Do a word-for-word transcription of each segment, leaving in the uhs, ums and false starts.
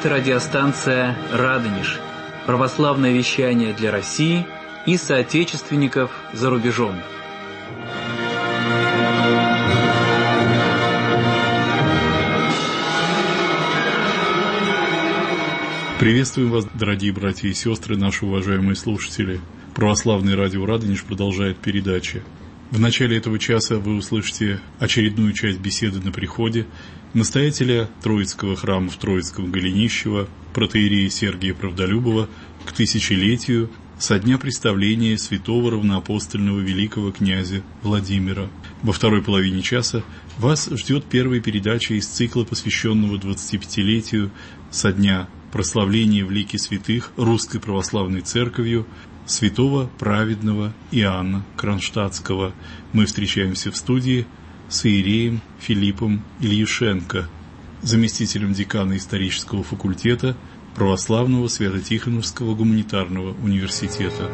Это радиостанция «Радонеж», православное вещание для России и соотечественников за рубежом. Приветствуем вас, дорогие братья и сестры, наши уважаемые слушатели. Православное радио «Радонеж» продолжает передачи. В начале этого часа вы услышите очередную часть беседы на приходе настоятеля Троицкого храма в Троицком Голенищево, протоиерея Сергия Правдолюбова, к тысячелетию со дня представления святого равноапостольного великого князя Владимира. Во второй половине часа вас ждет первая передача из цикла, посвященного двадцатипятилетию со дня прославления в лике святых Русской Православной Церковью святого праведного Иоанна Кронштадтского. Мы встречаемся в студии с иереем Филиппом Ильюшенко, заместителем декана исторического факультета Православного Свято-Тихоновского гуманитарного университета.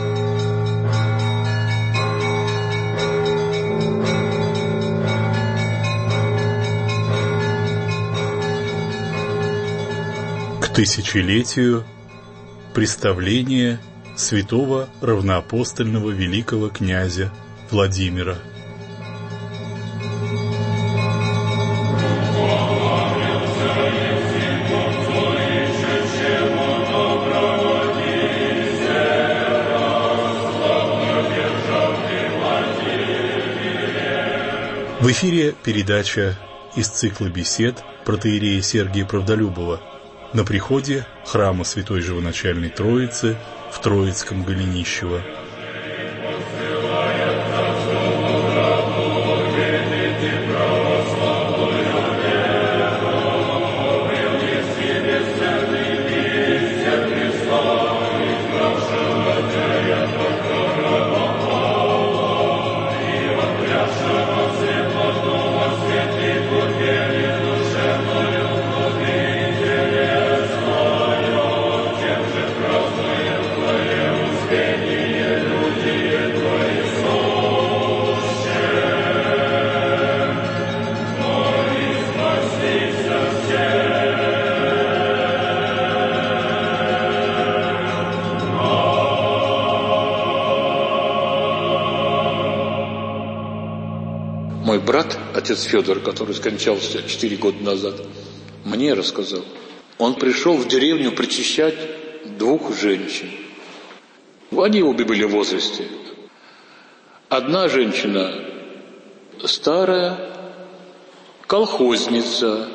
К тысячелетию представления святого равноапостольного великого князя Владимира. В эфире передача из цикла бесед протоиерея Сергия Правдолюбова на приходе храма Святой Живоначальной Троицы в Троицком Голенищево. Мой брат, отец Федор, который скончался четыре года назад, мне рассказал. Он пришел в деревню причащать двух женщин. Они обе были в возрасте. Одна женщина старая, колхозница.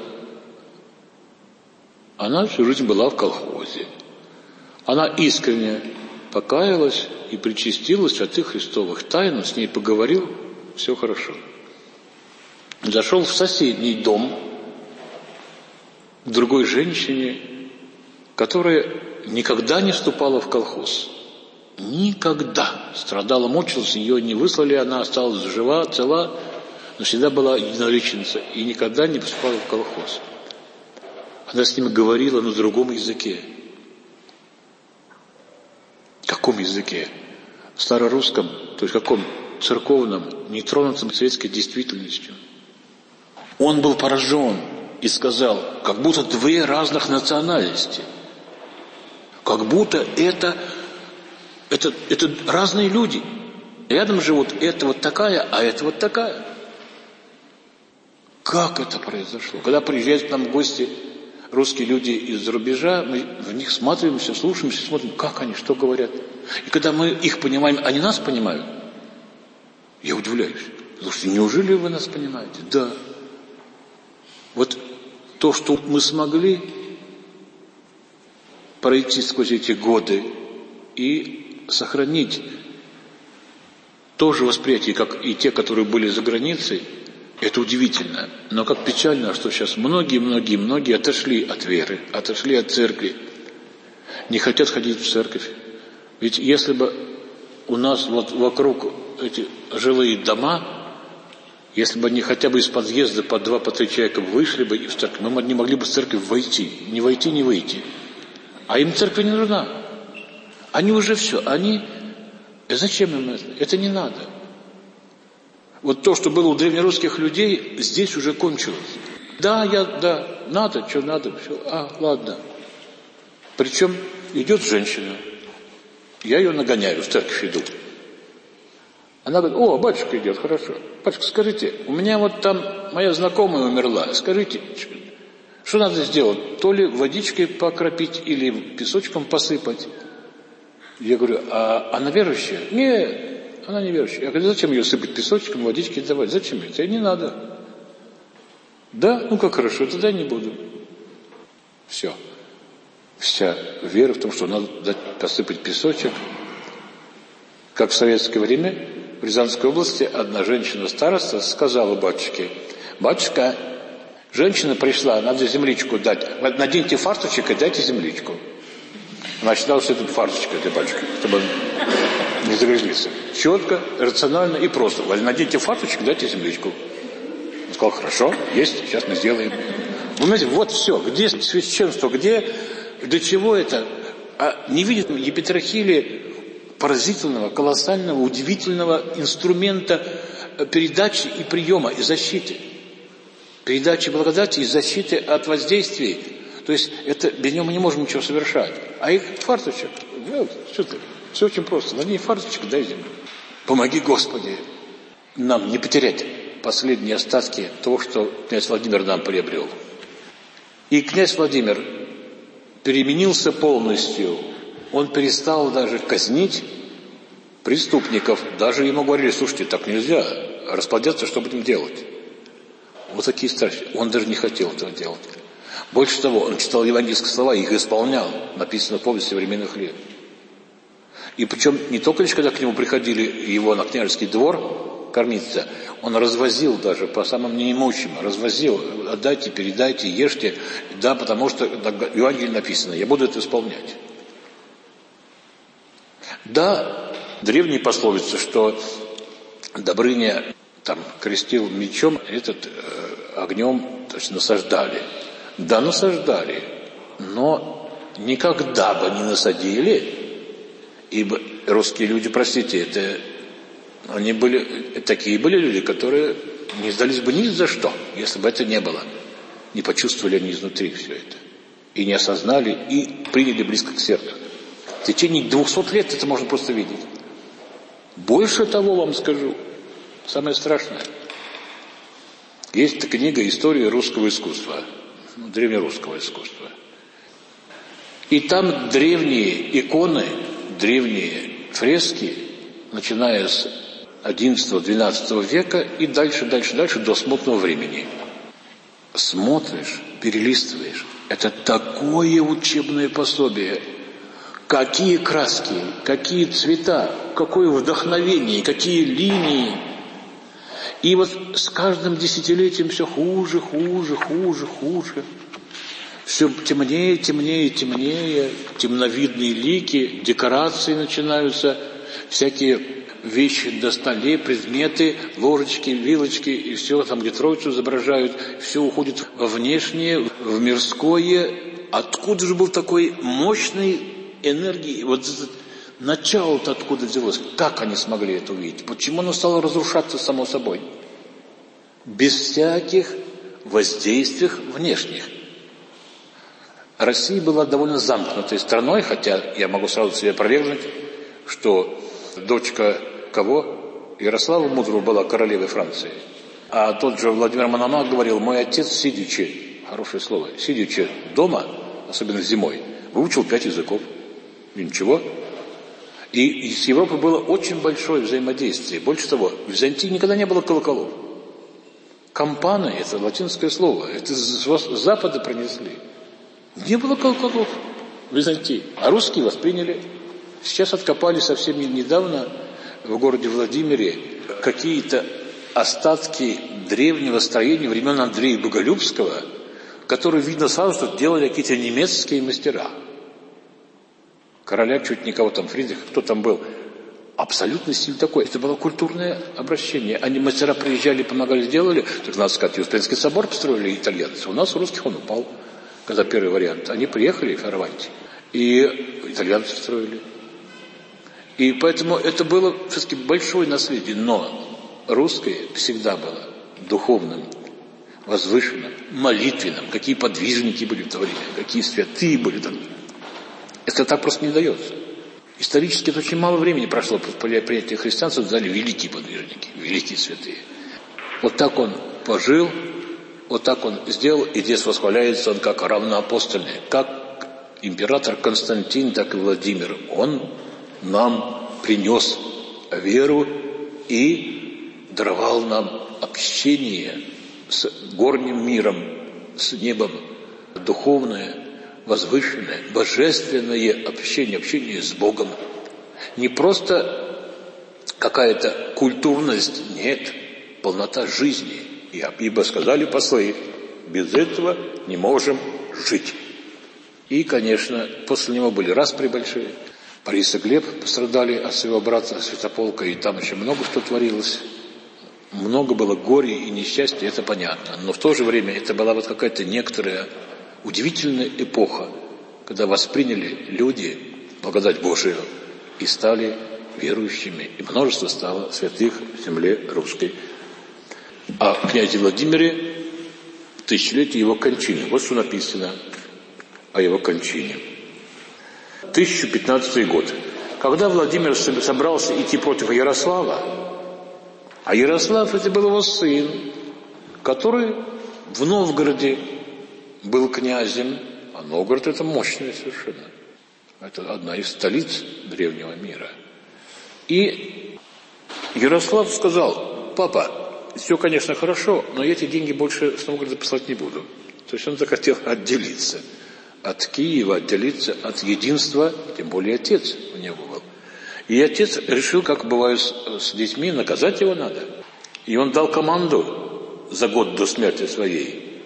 Она всю жизнь была в колхозе. Она искренне покаялась и причастилась святых Христовых тайн. С ней поговорил, все хорошо. Зашел в соседний дом к другой женщине, которая никогда не вступала в колхоз. Никогда. Страдала, мучилась, ее не выслали, она осталась жива, цела, но всегда была единоличница и никогда не вступала в колхоз. Она с ними говорила на другом языке. Каком языке? Старорусском, то есть каком? Церковном, нетронутом светской действительностью. Он был поражен и сказал, как будто две разных национальности. Как будто это, это, это разные люди. Рядом живут это вот такая, а это вот такая. Как это произошло? Когда приезжают к нам в гости русские люди из-за рубежа, мы в них смотримся, слушаемся, смотрим, как они, что говорят. И когда мы их понимаем, они нас понимают, я удивляюсь. Слушайте, неужели вы нас понимаете? Да. Вот то, что мы смогли пройти сквозь эти годы и сохранить то же восприятие, как и те, которые были за границей, это удивительно. Но как печально, что сейчас многие-многие-многие отошли от веры, отошли от церкви, не хотят ходить в церковь. Ведь если бы у нас вот вокруг эти жилые дома, если бы они хотя бы из подъезда по два, по три человека вышли бы в церковь, мы не могли бы в церковь войти. Не войти, не выйти. А им церковь не нужна. Они уже все. Они... Зачем им это? Это не надо. Вот то, что было у древнерусских людей, здесь уже кончилось. Да, я, да, надо, что надо, все, а, ладно. Причем идет женщина, я ее нагоняю, в церковь иду. Она говорит: о, батюшка идет, хорошо. Батюшка, скажите, у меня вот там моя знакомая умерла, скажите, что надо сделать? То ли водичкой покропить или песочком посыпать? Я говорю: а она верующая? Нет, она не верующая. Я говорю: зачем ее сыпать песочком, водичкой давать? Зачем это? Не надо. Да? Ну как хорошо, тогда не буду. Все. Вся вера в том, что надо дать, посыпать песочек. Как в советское время в Рязанской области одна женщина-староста сказала батюшке: батюшка, женщина пришла, надо земличку дать. Наденьте фарточек и дайте земличку. Она считала, что это фарточка для батюшки, чтобы не загрязниться. Четко, рационально и просто. Наденьте фарточек, дайте земличку. Он сказал: хорошо, есть, сейчас мы сделаем. Вы понимаете, вот все. Где священство, где, для чего это? А не видит епитрахилия поразительного, колоссального, удивительного инструмента передачи и приема, и защиты. Передачи благодати и защиты от воздействий. То есть это, без него мы не можем ничего совершать. А их фарточек, ну, что ты, все очень просто. На ней фарточек, дай землю. Помоги, Господи, нам не потерять последние остатки того, что князь Владимир нам приобрел. И князь Владимир переменился полностью. Он перестал даже казнить преступников. Даже ему говорили: слушайте, так нельзя, расплодятся, что будем делать? Вот такие страсти. Он даже не хотел этого делать. Больше того, он читал евангельские слова и их исполнял. Написано в повести современных лет. И причем не только лишь когда к нему приходили его на княжеский двор кормиться, он развозил даже по самым неимущим, развозил: отдайте, передайте, ешьте, да, потому что в Евангелии написано: я буду это исполнять. Да, древние пословицы, что Добрыня там крестил мечом, этот э, огнем, то есть насаждали. Да, насаждали, но никогда бы не насадили, ибо русские люди, простите, это они были, такие были люди, которые не сдались бы ни за что, если бы это не было. Не почувствовали они изнутри все это. И не осознали, и приняли близко к сердцу. В течение двухсот лет это можно просто видеть. Больше того вам скажу. Самое страшное. Есть книга «История русского искусства», ну, древнерусского искусства. И там древние иконы, древние фрески, начиная с одиннадцатого-двенадцатого века и дальше, дальше, дальше до смутного времени. Смотришь, перелистываешь. Это такое учебное пособие. Какие краски, какие цвета, какое вдохновение, какие линии. И вот с каждым десятилетием все хуже, хуже, хуже, хуже. Все темнее, темнее, темнее. Темновидные лики, декорации начинаются, всякие вещи на столе, предметы, ложечки, вилочки, и все там, где Троицу изображают, все уходит во внешнее, в мирское. Откуда же был такой мощный энергии, вот начало-то откуда взялось, как они смогли это увидеть, почему оно стало разрушаться само собой, без всяких воздействий внешних. Россия была довольно замкнутой страной, хотя я могу сразу себе опровергнуть, что дочка кого? Ярослава Мудрого была королевой Франции, а тот же Владимир Мономах говорил: мой отец, сидячи, хорошее слово, сидячи дома, особенно зимой, выучил пять языков. И ничего. И, и с Европой было очень большое взаимодействие. Больше того, в Византии никогда не было колоколов. Кампаны – это латинское слово. Это с запада принесли. Не было колоколов в Византии. А русские восприняли. Сейчас откопали совсем недавно в городе Владимире какие-то остатки древнего строения времен Андрея Боголюбского, которые видно сразу, что делали какие-то немецкие мастера. Короля чуть никого там, Фридрих, кто там был. Абсолютно стиль такой. Это было культурное обращение. Они мастера приезжали, помогали, делали. Так надо сказать, Успенский собор построили итальянцы. У нас у русских он упал, когда первый вариант. Они приехали в Ферраванте. И итальянцы строили. И поэтому это было все-таки большое наследие. Но русское всегда было духовным. возвышенном, молитвенном, какие подвижники были в то время, какие святые были там. Это так просто не дается. Исторически это очень мало времени прошло после принятия христианства, дали великие подвижники, великие святые. Вот так он пожил, вот так он сделал, и здесь восхваляется он как равноапостольный, как император Константин, так и Владимир. Он нам принес веру и даровал нам общение с горним миром, с небом, духовное, возвышенное, божественное общение, общение с Богом. Не просто какая-то культурность, нет, полнота жизни. Ибо сказали послы, без этого не можем жить. И, конечно, после него были распри большие. Борис и Глеб пострадали от своего брата Святополка, и там еще много что творилось. Много было горя и несчастья, это понятно. Но в то же время это была вот какая-то некоторая удивительная эпоха, когда восприняли люди благодать Божию и стали верующими, и множество стало святых в земле русской. О князе Владимире в тысячелетие его кончины. Вот что написано о его кончине. тысяча пятнадцатый год. Когда Владимир собрался идти против Ярослава, а Ярослав это был его сын, который в Новгороде был князем, а Новгород это мощная совершенно. Это одна из столиц древнего мира. И Ярослав сказал: папа, все, конечно, хорошо, но я эти деньги больше с Новгорода послать не буду. То есть он захотел отделиться от Киева, отделиться от единства, тем более отец у него был. И отец решил, как бывает с, с детьми, наказать его надо. И он дал команду за год до смерти своей.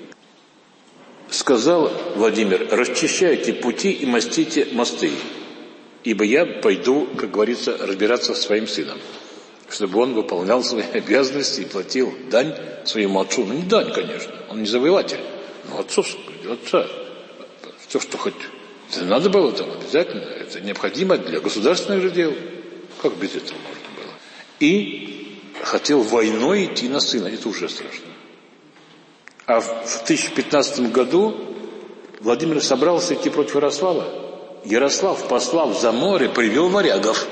Сказал Владимир: расчищайте пути и мостите мосты, ибо я пойду, как говорится, разбираться со своим сыном, чтобы он выполнял свои обязанности и платил дань своему отцу. Ну, не дань, конечно, он не завоеватель, но отцовскую, отца. Все, что хоть... Это надо было там обязательно, это необходимо для государственных же дел. Как без этого можно было? И хотел войной идти на сына, это уже страшно. А в тысяча пятнадцатом году Владимир собрался идти против Ярослава. Ярослав, послав за море, привел варягов,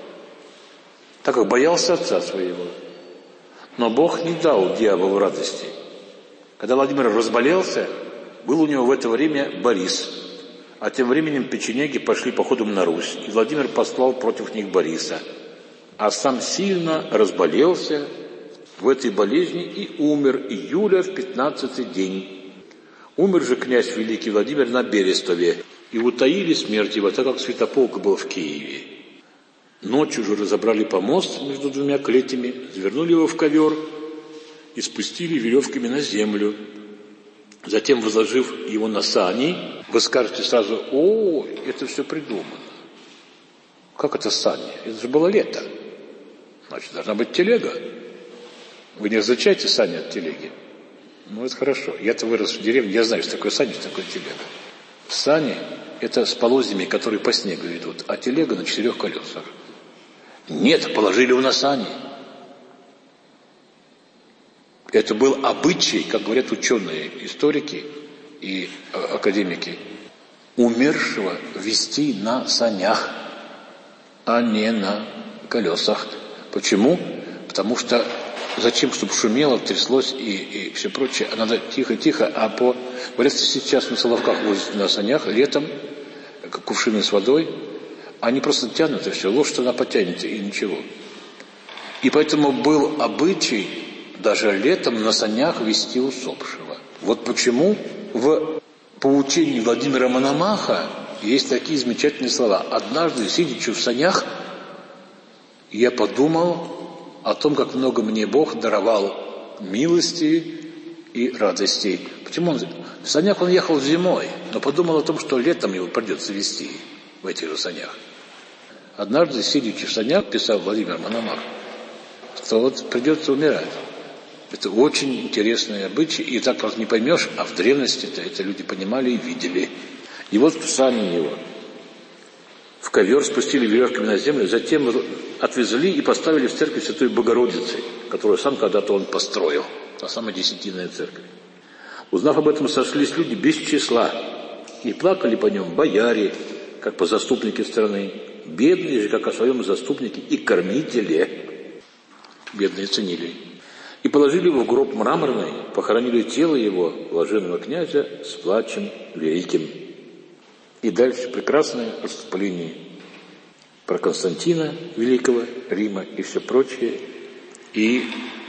так как боялся отца своего. Но Бог не дал дьяволу радости. Когда Владимир разболелся, был у него в это время Борис. А тем временем печенеги пошли походом на Русь, и Владимир послал против них Бориса. А сам сильно разболелся в этой болезни и умер июля в пятнадцатый день. Умер же князь великий Владимир на Берестове, и утаили смерть его, так как Святополк был в Киеве. Ночью же разобрали помост между двумя клетями, завернули его в ковер и спустили веревками на землю. Затем, возложив его на сани, вы скажете сразу: о, это все придумано. Как это сани? Это же было лето. Значит, должна быть телега. Вы не различаете сани от телеги? Ну, это хорошо. Я-то вырос в деревне, я знаю, что такое сани, что такое телега. Сани – это с полозьями, которые по снегу идут, а телега на четырех колесах. Нет, положили его на сани. Это был обычай, как говорят ученые, историки и академики, умершего везти на санях, а не на колесах. Почему? Потому что зачем, чтобы шумело, тряслось и, и все прочее, а надо тихо-тихо, а по... Говорят, сейчас на Соловках возят на санях, летом, как кувшины с водой, они просто тянут, и все, лошадь она потянется, и ничего. И поэтому был обычай даже летом на санях везти усопшего. Вот почему в поучении Владимира Мономаха есть такие замечательные слова. Однажды, сидячи в санях, я подумал о том, как много мне Бог даровал милости и радостей. Почему он... В санях он ехал зимой, но подумал о том, что летом его придется везти в этих же санях. Однажды, сидячи в санях, писал Владимир Мономах, что вот придется умирать. Это очень интересные обычаи, и так просто не поймешь, а в древности-то это люди понимали и видели. И вот сани его в ковер спустили веревками на землю, затем отвезли и поставили в церковь Святой Богородицы, которую сам когда-то он построил, та самая десятинная церковь. Узнав об этом, сошлись люди без числа, и плакали по нем бояре, как по заступнике страны, бедные же, как о своем заступнике и кормителе. Бедные ценили. И положили его в гроб мраморный, похоронили тело его, блаженного князя, с плачем великим. И дальше прекрасное отступление про Константина Великого, Рима и все прочее, и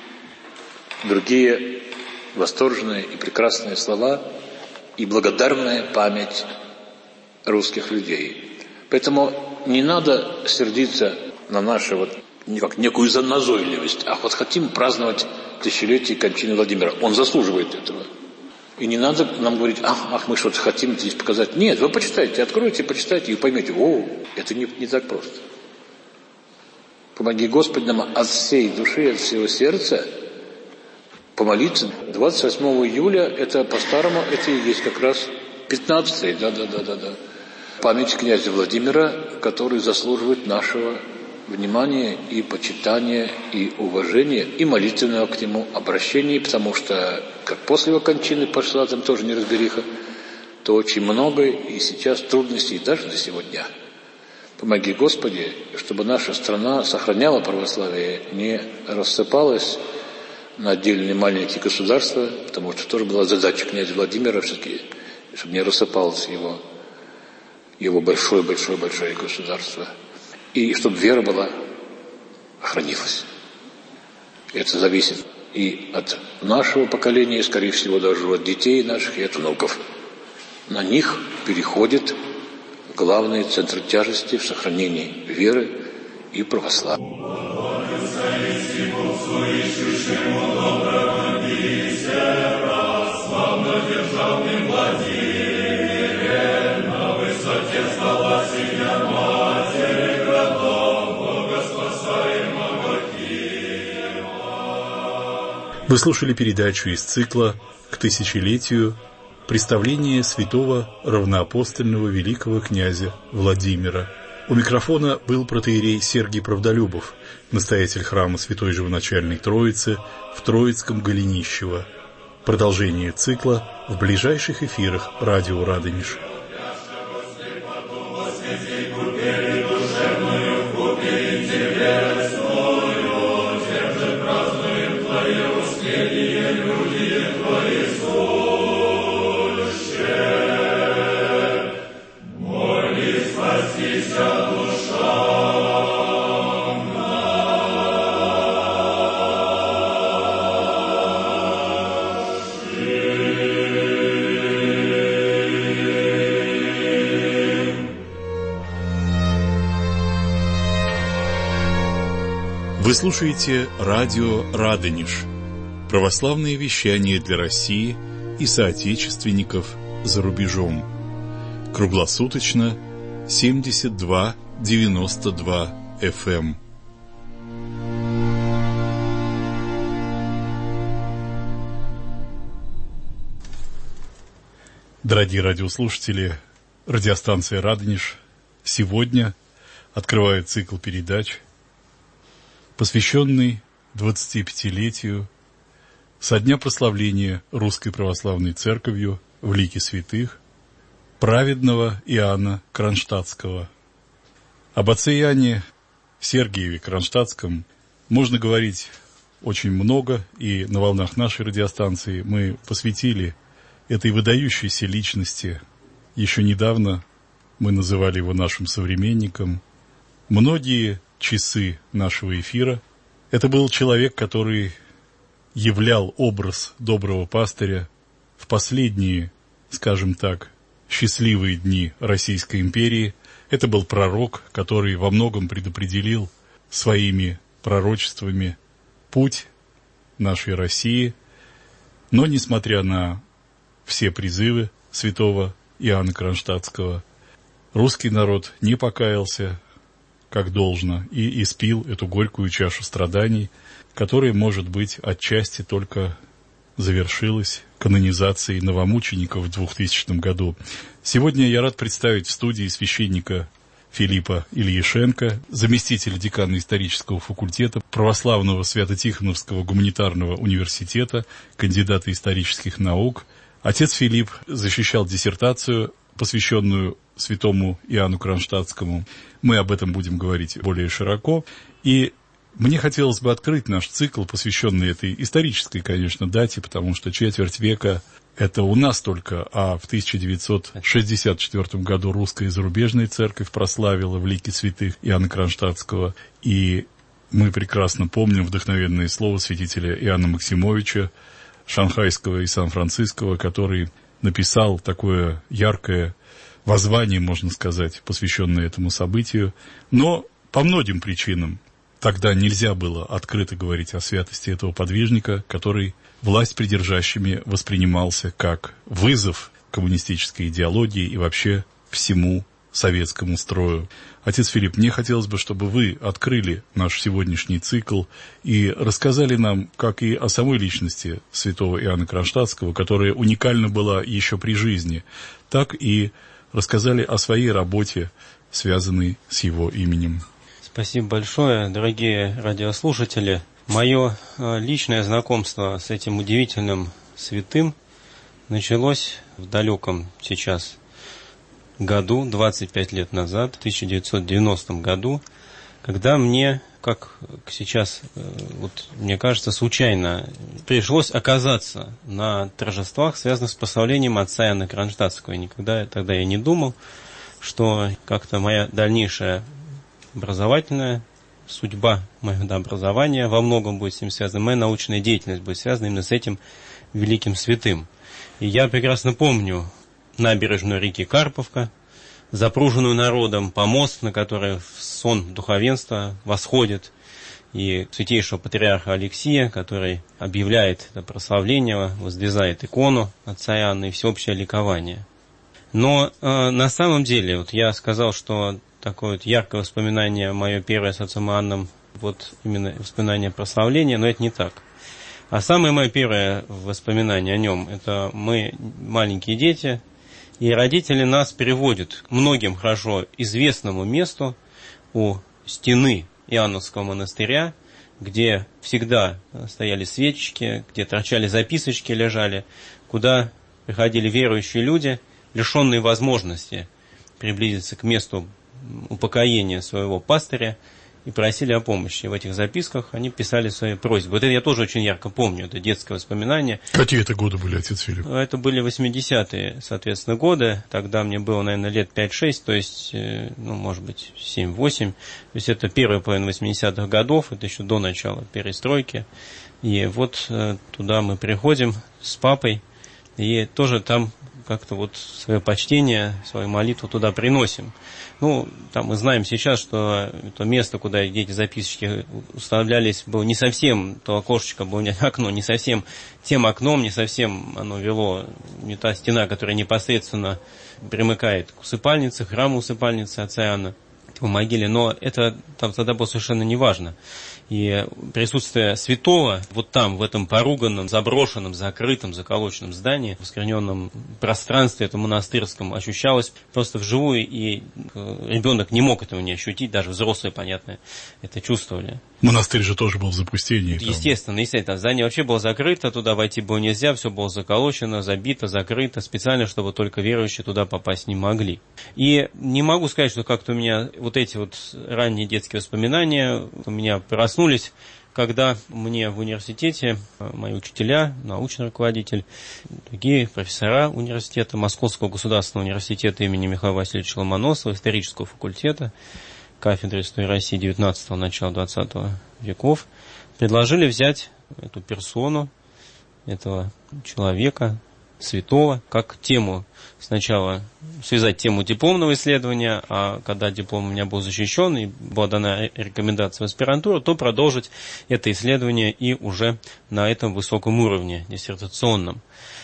другие восторженные и прекрасные слова, и благодарная память русских людей. Поэтому не надо сердиться на нашу вот, как некую назойливость, а вот хотим праздновать тысячелетие кончины Владимира. Он заслуживает этого. И не надо нам говорить, ах, ах мы что-то хотим здесь показать. Нет, вы почитайте, откройте, почитайте и поймете, о, это не, не так просто. Помоги Господи нам от всей души, от всего сердца помолиться. двадцать восьмого июля, это по-старому, это и есть как раз пятнадцатое, да-да-да-да-да. Память князя Владимира, который заслуживает нашего внимания и почитания, и уважения, и молитвенного к нему обращения, потому что, как после его кончины пошла там тоже неразбериха, то очень много и сейчас трудностей даже до сего дня. Помоги, Господи, чтобы наша страна сохраняла православие, не рассыпалась на отдельные маленькие государства, потому что тоже была задача князя Владимира все-таки, чтобы не рассыпалось его, его большое-большое-большое государство. И чтобы вера была, охранилась. Это зависит и от нашего поколения, и, скорее всего, даже от детей наших и от внуков. На них переходит главный центр тяжести в сохранении веры и православия. Вы слушали передачу из цикла «К тысячелетию. Представление святого равноапостольного великого князя Владимира». У микрофона был протоиерей Сергий Правдолюбов, настоятель храма Святой Живоначальной Троицы в Троицком Голенищево. Продолжение цикла в ближайших эфирах радио «Радонеж». Вы слушаете радио «Радонеж», православное вещание для России и соотечественников за рубежом. Круглосуточно семьдесят два девяносто два эф эм. Дорогие радиослушатели, радиостанция «Радонеж» сегодня открывает цикл передач, посвященный двадцатипятилетию со дня прославления Русской Православной Церковью в лике святых праведного Иоанна Кронштадтского. Об отце Иоанне Сергиеве Кронштадтском можно говорить очень много, и на волнах нашей радиостанции мы посвятили этой выдающейся личности. Еще недавно мы называли его нашим современником. Многие часы нашего эфира. Это был человек, который являл образ доброго пастыря в последние, скажем так, счастливые дни Российской империи. Это был пророк, который во многом предопределил своими пророчествами путь нашей России. Но, несмотря на все призывы святого Иоанна Кронштадтского, русский народ не покаялся как должно, и испил эту горькую чашу страданий, которая, может быть, отчасти только завершилась канонизацией новомучеников в двухтысячном году. Сегодня я рад представить в студии священника Филиппа Ильяшенко, заместителя декана исторического факультета Православного Свято-Тихоновского гуманитарного университета, кандидата исторических наук, Отец Филипп защищал диссертацию, посвященную святому Иоанну Кронштадтскому. Мы об этом будем говорить более широко. И мне хотелось бы открыть наш цикл, посвященный этой исторической, конечно, дате, потому что четверть века – это у нас только, а в тысяча девятьсот шестьдесят четвёртом году русская и зарубежная церковь прославила в лике святых Иоанна Кронштадтского. И мы прекрасно помним вдохновенные слова святителя Иоанна Максимовича, шанхайского и сан-франциского, который написал такое яркое воззвание, можно сказать, посвященное этому событию. Но по многим причинам тогда нельзя было открыто говорить о святости этого подвижника, который власть придержащими воспринимался как вызов коммунистической идеологии и вообще всему советскому строю. Отец Филипп, мне хотелось бы, чтобы вы открыли наш сегодняшний цикл и рассказали нам, как и о самой личности святого Иоанна Кронштадтского, которая уникальна была еще при жизни, так и рассказали о своей работе, связанной с его именем. Спасибо большое, дорогие радиослушатели. Мое личное знакомство с этим удивительным святым началось в далеком сейчас году, двадцать пять лет назад, в тысяча девятьсот девяностом году, когда мне, как сейчас, вот, мне кажется, случайно пришлось оказаться на торжествах, связанных с прославлением отца Иоанна Кронштадтского. И никогда тогда я не думал, что как-то моя дальнейшая образовательная судьба моего образования во многом будет с ним связана, моя научная деятельность будет связана именно с этим великим святым. И я прекрасно помню набережную реки Карповка, запруженную народом, помост, на который в сон духовенства восходит, и святейшего патриарха Алексия, который объявляет это прославление, воздвизает икону отца Иоанна и всеобщее ликование. Но э, на самом деле, вот я сказал, что такое вот яркое воспоминание, мое первое с отцом Иоанном, вот именно воспоминание прославления, но это не так. А самое мое первое воспоминание о нем, это мы маленькие дети, и родители нас переводят к многим хорошо известному месту у стены Иоанновского монастыря, где всегда стояли свечки, где торчали записочки, лежали, куда приходили верующие люди, лишенные возможности приблизиться к месту упокоения своего пастыря, и просили о помощи. В этих записках они писали свои просьбы. Вот это я тоже очень ярко помню, это детское воспоминание. Какие это годы были, отец Филипп? Это были восьмидесятые, соответственно, годы. Тогда мне было, наверное, лет пять-шесть, то есть, ну, может быть, семь-восемь. То есть это первая половина восьмидесятых годов, это еще до начала перестройки. И вот туда мы приходим с папой, и тоже там как-то вот свое почтение, свою молитву туда приносим. Ну, там мы знаем сейчас, что то место, куда эти записочки уставлялись, было не совсем, то окошечко было не окно, не совсем тем окном, не совсем оно вело, не та стена, которая непосредственно примыкает к усыпальнице, храму усыпальницы отца Иоанна в могиле, но это там тогда было совершенно неважно. И присутствие святого вот там, в этом поруганном, заброшенном, закрытом, заколоченном здании, в оскверненном пространстве этом монастырском ощущалось просто вживую, и ребенок не мог этого не ощутить, даже взрослые, понятно, это чувствовали. Монастырь же тоже был в запустении. Естественно, там. естественно. Здание вообще было закрыто, туда войти было нельзя, все было заколочено, забито, закрыто, специально, чтобы только верующие туда попасть не могли. И не могу сказать, что как-то у меня вот эти вот ранние детские воспоминания у меня проснулись, когда мне в университете мои учителя, научный руководитель, другие профессора университета, Московского государственного университета имени Михаила Васильевича Ломоносова, исторического факультета, кафедры истории России девятнадцатого, начала двадцатого веков, предложили взять эту персону, этого человека, святого, как тему, сначала связать тему дипломного исследования, а когда диплом у меня был защищен и была дана рекомендация в аспирантуру, то продолжить это исследование и уже на этом высоком уровне, диссертационном.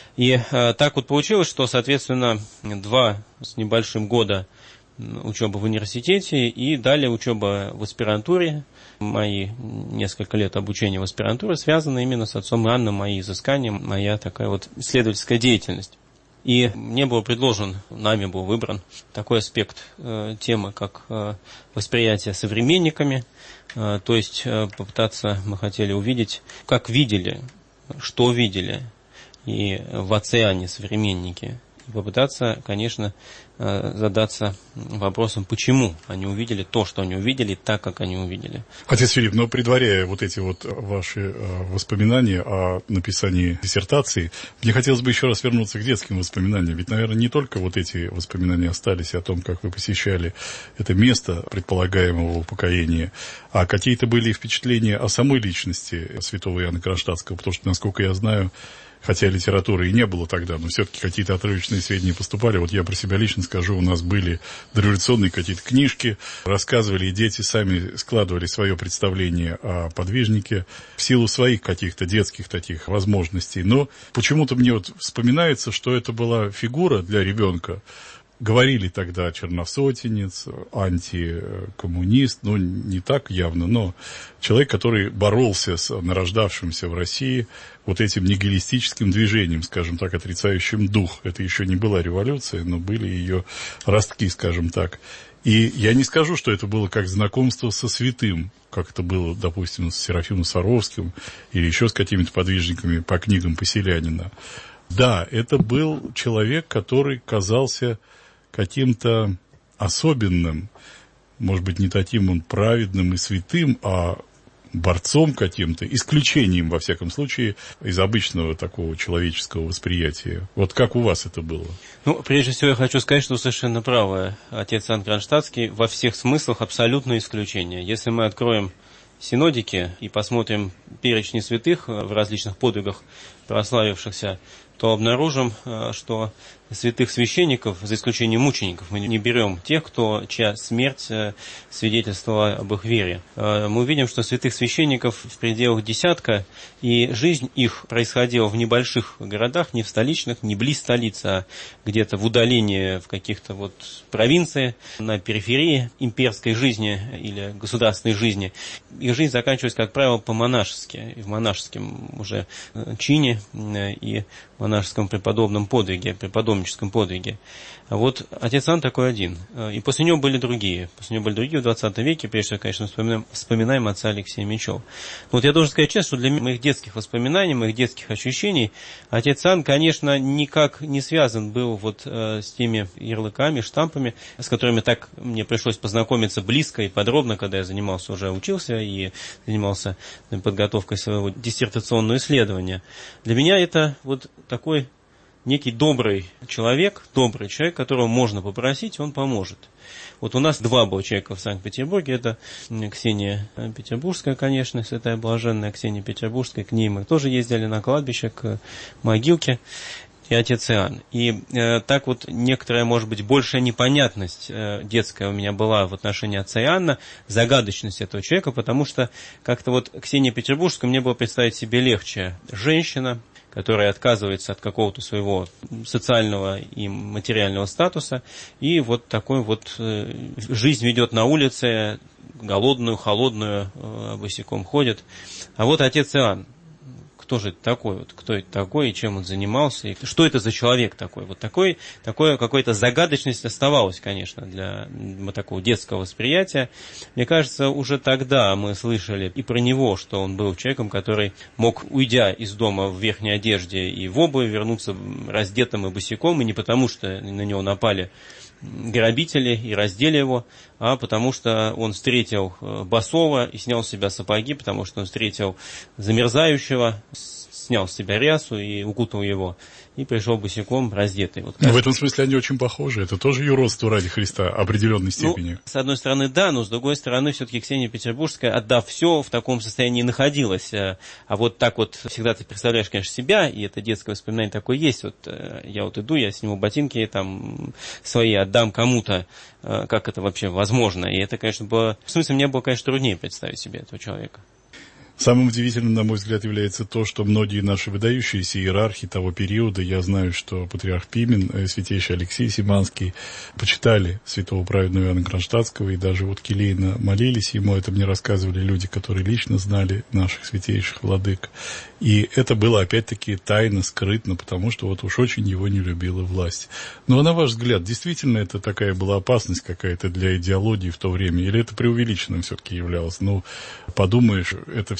И э, так вот получилось, что, соответственно, два с небольшим года учеба в университете и далее учеба в аспирантуре. Мои несколько лет обучения в аспирантуре связаны именно с отцом Иоанном, мои изыскания, моя такая вот исследовательская деятельность. И мне был предложен, нами был выбран такой аспект э, темы, как э, восприятие современниками, э, то есть э, попытаться мы хотели увидеть, как видели, что видели и в Оциане современники. И попытаться, конечно, задаться вопросом, почему они увидели то, что они увидели, так, как они увидели. Отец Филипп, но предваряя вот эти вот ваши воспоминания о написании диссертации, мне хотелось бы еще раз вернуться к детским воспоминаниям. Ведь, наверное, не только вот эти воспоминания остались о том, как вы посещали это место предполагаемого упокоения, а какие-то были впечатления о самой личности святого Иоанна Кронштадтского, потому что, насколько я знаю, хотя литературы и не было тогда, но все-таки какие-то отрывочные сведения поступали. Вот я про себя лично скажу, у нас были дореволюционные какие-то книжки, рассказывали, и дети сами складывали свое представление о подвижнике в силу своих каких-то детских таких возможностей. Но почему-то мне вот вспоминается, что это была фигура для ребенка. Говорили тогда черносотенец, антикоммунист, ну, не так явно, но человек, который боролся с нарождавшимся в России вот этим нигилистическим движением, скажем так, отрицающим дух. Это еще не была революция, но были ее ростки, скажем так. И я не скажу, что это было как знакомство со святым, как это было, допустим, с Серафимом Саровским или еще с какими-то подвижниками по книгам Поселянина. Да, это был человек, который казался каким-то особенным, может быть, не таким он праведным и святым, а борцом каким-то, исключением, во всяком случае, из обычного такого человеческого восприятия. Вот как у вас это было? Ну, прежде всего, я хочу сказать, что вы совершенно правы. Отец Иоанн Кронштадтский во всех смыслах абсолютное исключение. Если мы откроем синодики и посмотрим перечни святых в различных подвигах прославившихся, то обнаружим, что святых священников, за исключением мучеников, мы не берем тех, кто, чья смерть свидетельствовала об их вере. Мы увидим, что святых священников в пределах десятка, и жизнь их происходила в небольших городах, не в столичных, не близ столицы, а где-то в удалении, в каких-то вот провинциях, на периферии имперской жизни или государственной жизни. Их жизнь заканчивалась, как правило, по-монашески, в монашеском уже чине и монашеском преподобном подвиге, преподобническом подвиге. А вот отец Иоанн такой один. И после него были другие. После него были другие в двадцатом веке. Прежде всего, конечно, вспоминаем, вспоминаем отца Алексея Мечева. Вот я должен сказать честно, что для моих детских воспоминаний, моих детских ощущений, отец Иоанн, конечно, никак не связан был вот э, с теми ярлыками, штампами, с которыми так мне пришлось познакомиться близко и подробно, когда я занимался, уже учился и занимался подготовкой своего диссертационного исследования. Для меня это вот такой некий добрый человек, добрый человек, которого можно попросить, он поможет. Вот у нас два было человека в Санкт-Петербурге, это Ксения Петербургская, конечно, святая блаженная Ксения Петербургская, к ней мы тоже ездили на кладбище, к могилке, и отец Иоанн. И э, так вот некоторая, может быть, большая непонятность э, детская у меня была в отношении отца Иоанна, загадочность этого человека, потому что как-то вот Ксения Петербургская мне было представить себе легче. Женщина, которая отказывается от какого-то своего социального и материального статуса, и вот такой вот э, жизнь ведет на улице, голодную, холодную, э, босиком ходит. А вот отец Иоанн, кто же это такой, вот, кто это такой, и чем он занимался, и что это за человек такой. Вот такой, такое, какая-то загадочность оставалась, конечно, для вот такого детского восприятия. Мне кажется, уже тогда мы слышали и про него, что он был человеком, который мог, уйдя из дома в верхней одежде и в обуви, вернуться раздетым и босиком, и не потому, что на него напали грабители и раздели его, а потому что он встретил босого и снял с себя сапоги, потому что он встретил замерзающего, снял с себя рясу и укутал его, и пришел босиком раздетый. Вот, в этом смысле они очень похожи. Это тоже юродство ради Христа определенной степени. Ну, с одной стороны, да, но с другой стороны, все-таки Ксения Петербургская, отдав все, в таком состоянии находилась. А вот так вот всегда ты представляешь, конечно, себя, и это детское воспоминание такое есть. Вот я вот иду, я сниму ботинки, там свои отдам кому-то. Как это вообще возможно? И это, конечно, было... В смысле, мне было, конечно, труднее представить себе этого человека. Самым удивительным, на мой взгляд, является то, что многие наши выдающиеся иерархи того периода, я знаю, что патриарх Пимен, святейший Алексей Симанский, почитали святого праведного Иоанна Кронштадтского, и даже вот келейно молились ему, это мне рассказывали люди, которые лично знали наших святейших владык. И это было, опять-таки, тайно, скрытно, потому что вот уж очень его не любила власть. Но, на ваш взгляд, действительно это такая была опасность какая-то для идеологии в то время, или это преувеличенным все-таки являлось? Ну, подумаешь, это все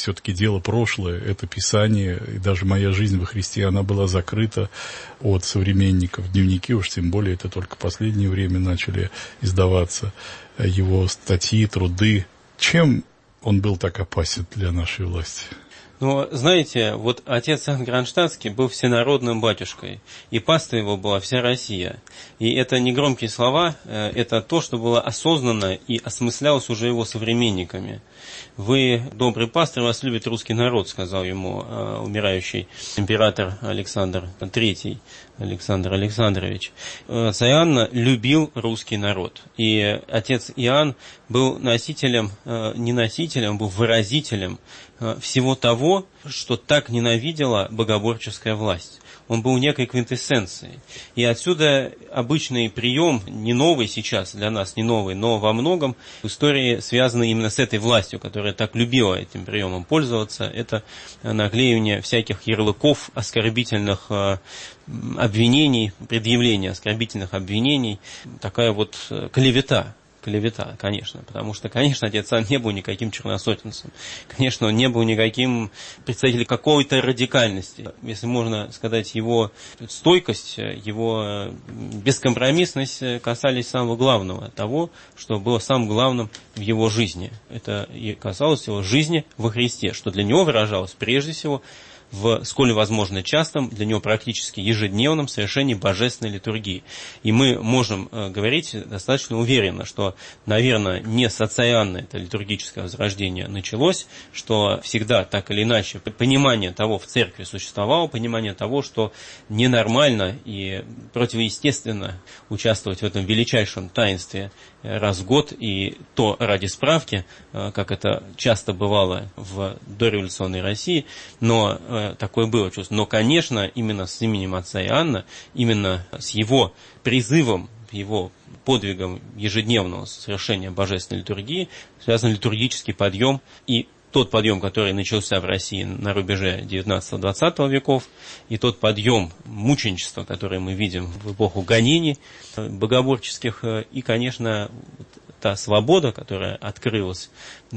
все-таки дело прошлое, это Писание, и даже моя жизнь во Христе, она была закрыта от современников. Дневники уж тем более, это только в последнее время начали издаваться его статьи, труды. Чем он был так опасен для нашей власти? Но, знаете, вот отец Иоанн Кронштадтский был всенародным батюшкой, и паства его была вся Россия. И это не громкие слова, это то, что было осознанно и осмыслялось уже его современниками. «Вы, добрый пастырь, вас любит русский народ», — сказал ему э, умирающий император Александр Третий, Александр Александрович. Отец Иоанн любил русский народ. И отец Иоанн был носителем, э, не носителем, был выразителем э, всего того, что так ненавидела богоборческая власть. Он был некой квинтэссенцией. И отсюда обычный прием, не новый сейчас для нас, не новый, но во многом в истории связаны именно с этой властью, которая так любила этим приемом пользоваться. Это наклеивание всяких ярлыков, оскорбительных э, обвинений, предъявление оскорбительных обвинений, такая вот клевета. Клевета, конечно, потому что, конечно, отец Иоанн не был никаким черносотенцем, конечно, он не был никаким представителем какой-то радикальности. Если можно сказать, его стойкость, его бескомпромиссность касались самого главного, того, что было самым главным в его жизни. Это и касалось его жизни во Христе, что для него выражалось прежде всего в сколь возможно частом, для него практически ежедневном совершении божественной литургии. И мы можем э, говорить достаточно уверенно, что, наверное, не с отца Иоанна это литургическое возрождение началось, что всегда так или иначе понимание того в церкви существовало, понимание того, что ненормально и противоестественно участвовать в этом величайшем таинстве раз в год, и то ради справки, э, как это часто бывало в дореволюционной России, но э, такое было чувство. Но, конечно, именно с именем отца Иоанна, именно с его призывом, его подвигом ежедневного совершения божественной литургии связан литургический подъем. И тот подъем, который начался в России на рубеже девятнадцатого-двадцатого веков, и тот подъем мученичества, который мы видим в эпоху гонений богоборческих, и, конечно, та свобода, которая открылась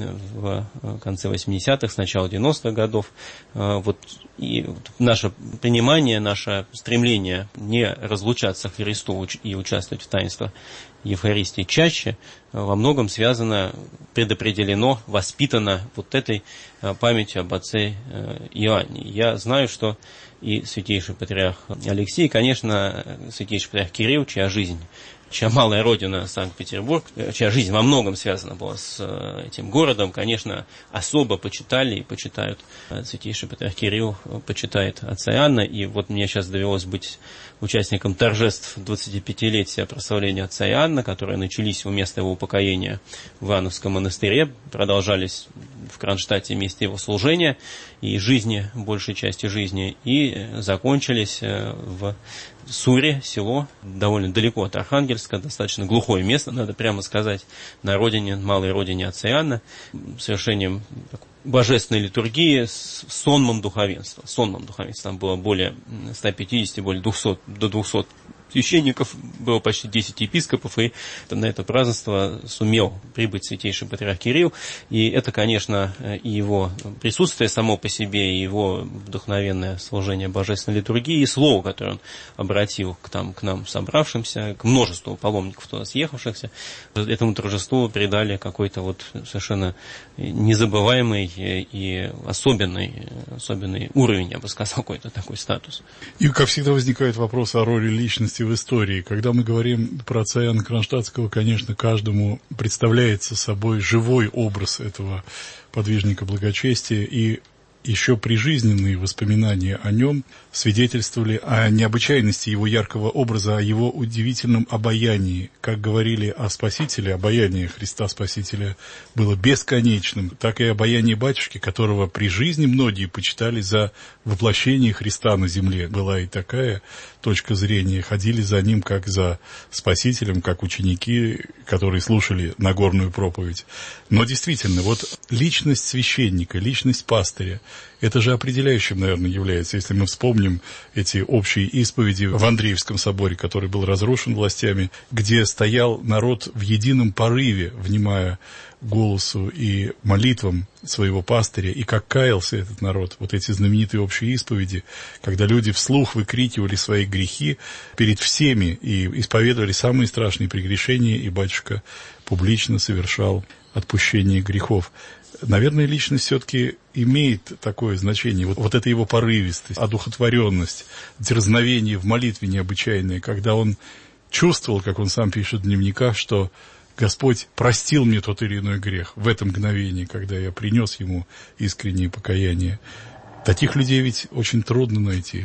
в конце восьмидесятых, с начала девяностых годов, вот, и наше понимание, наше стремление не разлучаться к Христу и участвовать в таинствах Евхаристии чаще, во многом связано, предопределено, воспитано вот этой памятью об отце Иоанне. Я знаю, что и святейший патриарх Алексий, конечно, святейший патриарх Кирилл, чья жизнь, чья малая родина Санкт-Петербург, чья жизнь во многом связана была с этим городом, конечно, особо почитали и почитают. Святейший патриарх Кирилл почитает отца Иоанна, и вот мне сейчас довелось быть участником торжеств двадцатипятилетия прославления отца Иоанна, которые начались у места его упокоения в Иоанновском монастыре, продолжались в Кронштадте месте его служения и жизни, большей части жизни, и закончились в Суре, село, довольно далеко от Архангельска, достаточно глухое место, надо прямо сказать, на родине, малой родине отца Иоанна, совершением божественной литургии с сонмом духовенства. Сонмом духовенства. Там было более ста пятидесяти, более двухсот, до двухсот священников, было почти десять епископов, и на это празднество сумел прибыть святейший патриарх Кирилл. И это, конечно, и его присутствие само по себе, и его вдохновенное служение божественной литургии, и слово, которое он обратил к, там, к нам собравшимся, к множеству паломников, туда съехавшихся, этому торжеству придали какой-то вот совершенно незабываемый и особенный, особенный уровень, я бы сказал, какой-то такой статус. И, как всегда, возникает вопрос о роли личности в истории. Когда мы говорим про отца Иоанна Кронштадтского, конечно, каждому представляется собой живой образ этого подвижника благочестия, и еще прижизненные воспоминания о нем свидетельствовали о необычайности его яркого образа, о его удивительном обаянии. Как говорили о Спасителе, обаяние Христа Спасителя было бесконечным, так и обаяние батюшки, которого при жизни многие почитали за воплощение Христа на земле. Была и такая точка зрения, ходили за ним как за Спасителем, как ученики, которые слушали Нагорную проповедь. Но действительно, вот личность священника, личность пастыря, Это же определяющим, наверное, является, если мы вспомним эти общие исповеди в Андреевском соборе, который был разрушен властями, где стоял народ в едином порыве, внимая голосу и молитвам своего пастыря, и как каялся этот народ. Вот эти знаменитые общие исповеди, когда люди вслух выкрикивали свои грехи перед всеми и исповедовали самые страшные прегрешения, и батюшка публично совершал отпущение грехов. Наверное, личность все-таки имеет такое значение. Вот, вот это его порывистость, одухотворенность, дерзновение в молитве необычайное, когда он чувствовал, как он сам пишет в дневниках, что Господь простил мне тот или иной грех в это мгновение, когда я принес ему искреннее покаяние. Таких людей ведь очень трудно найти.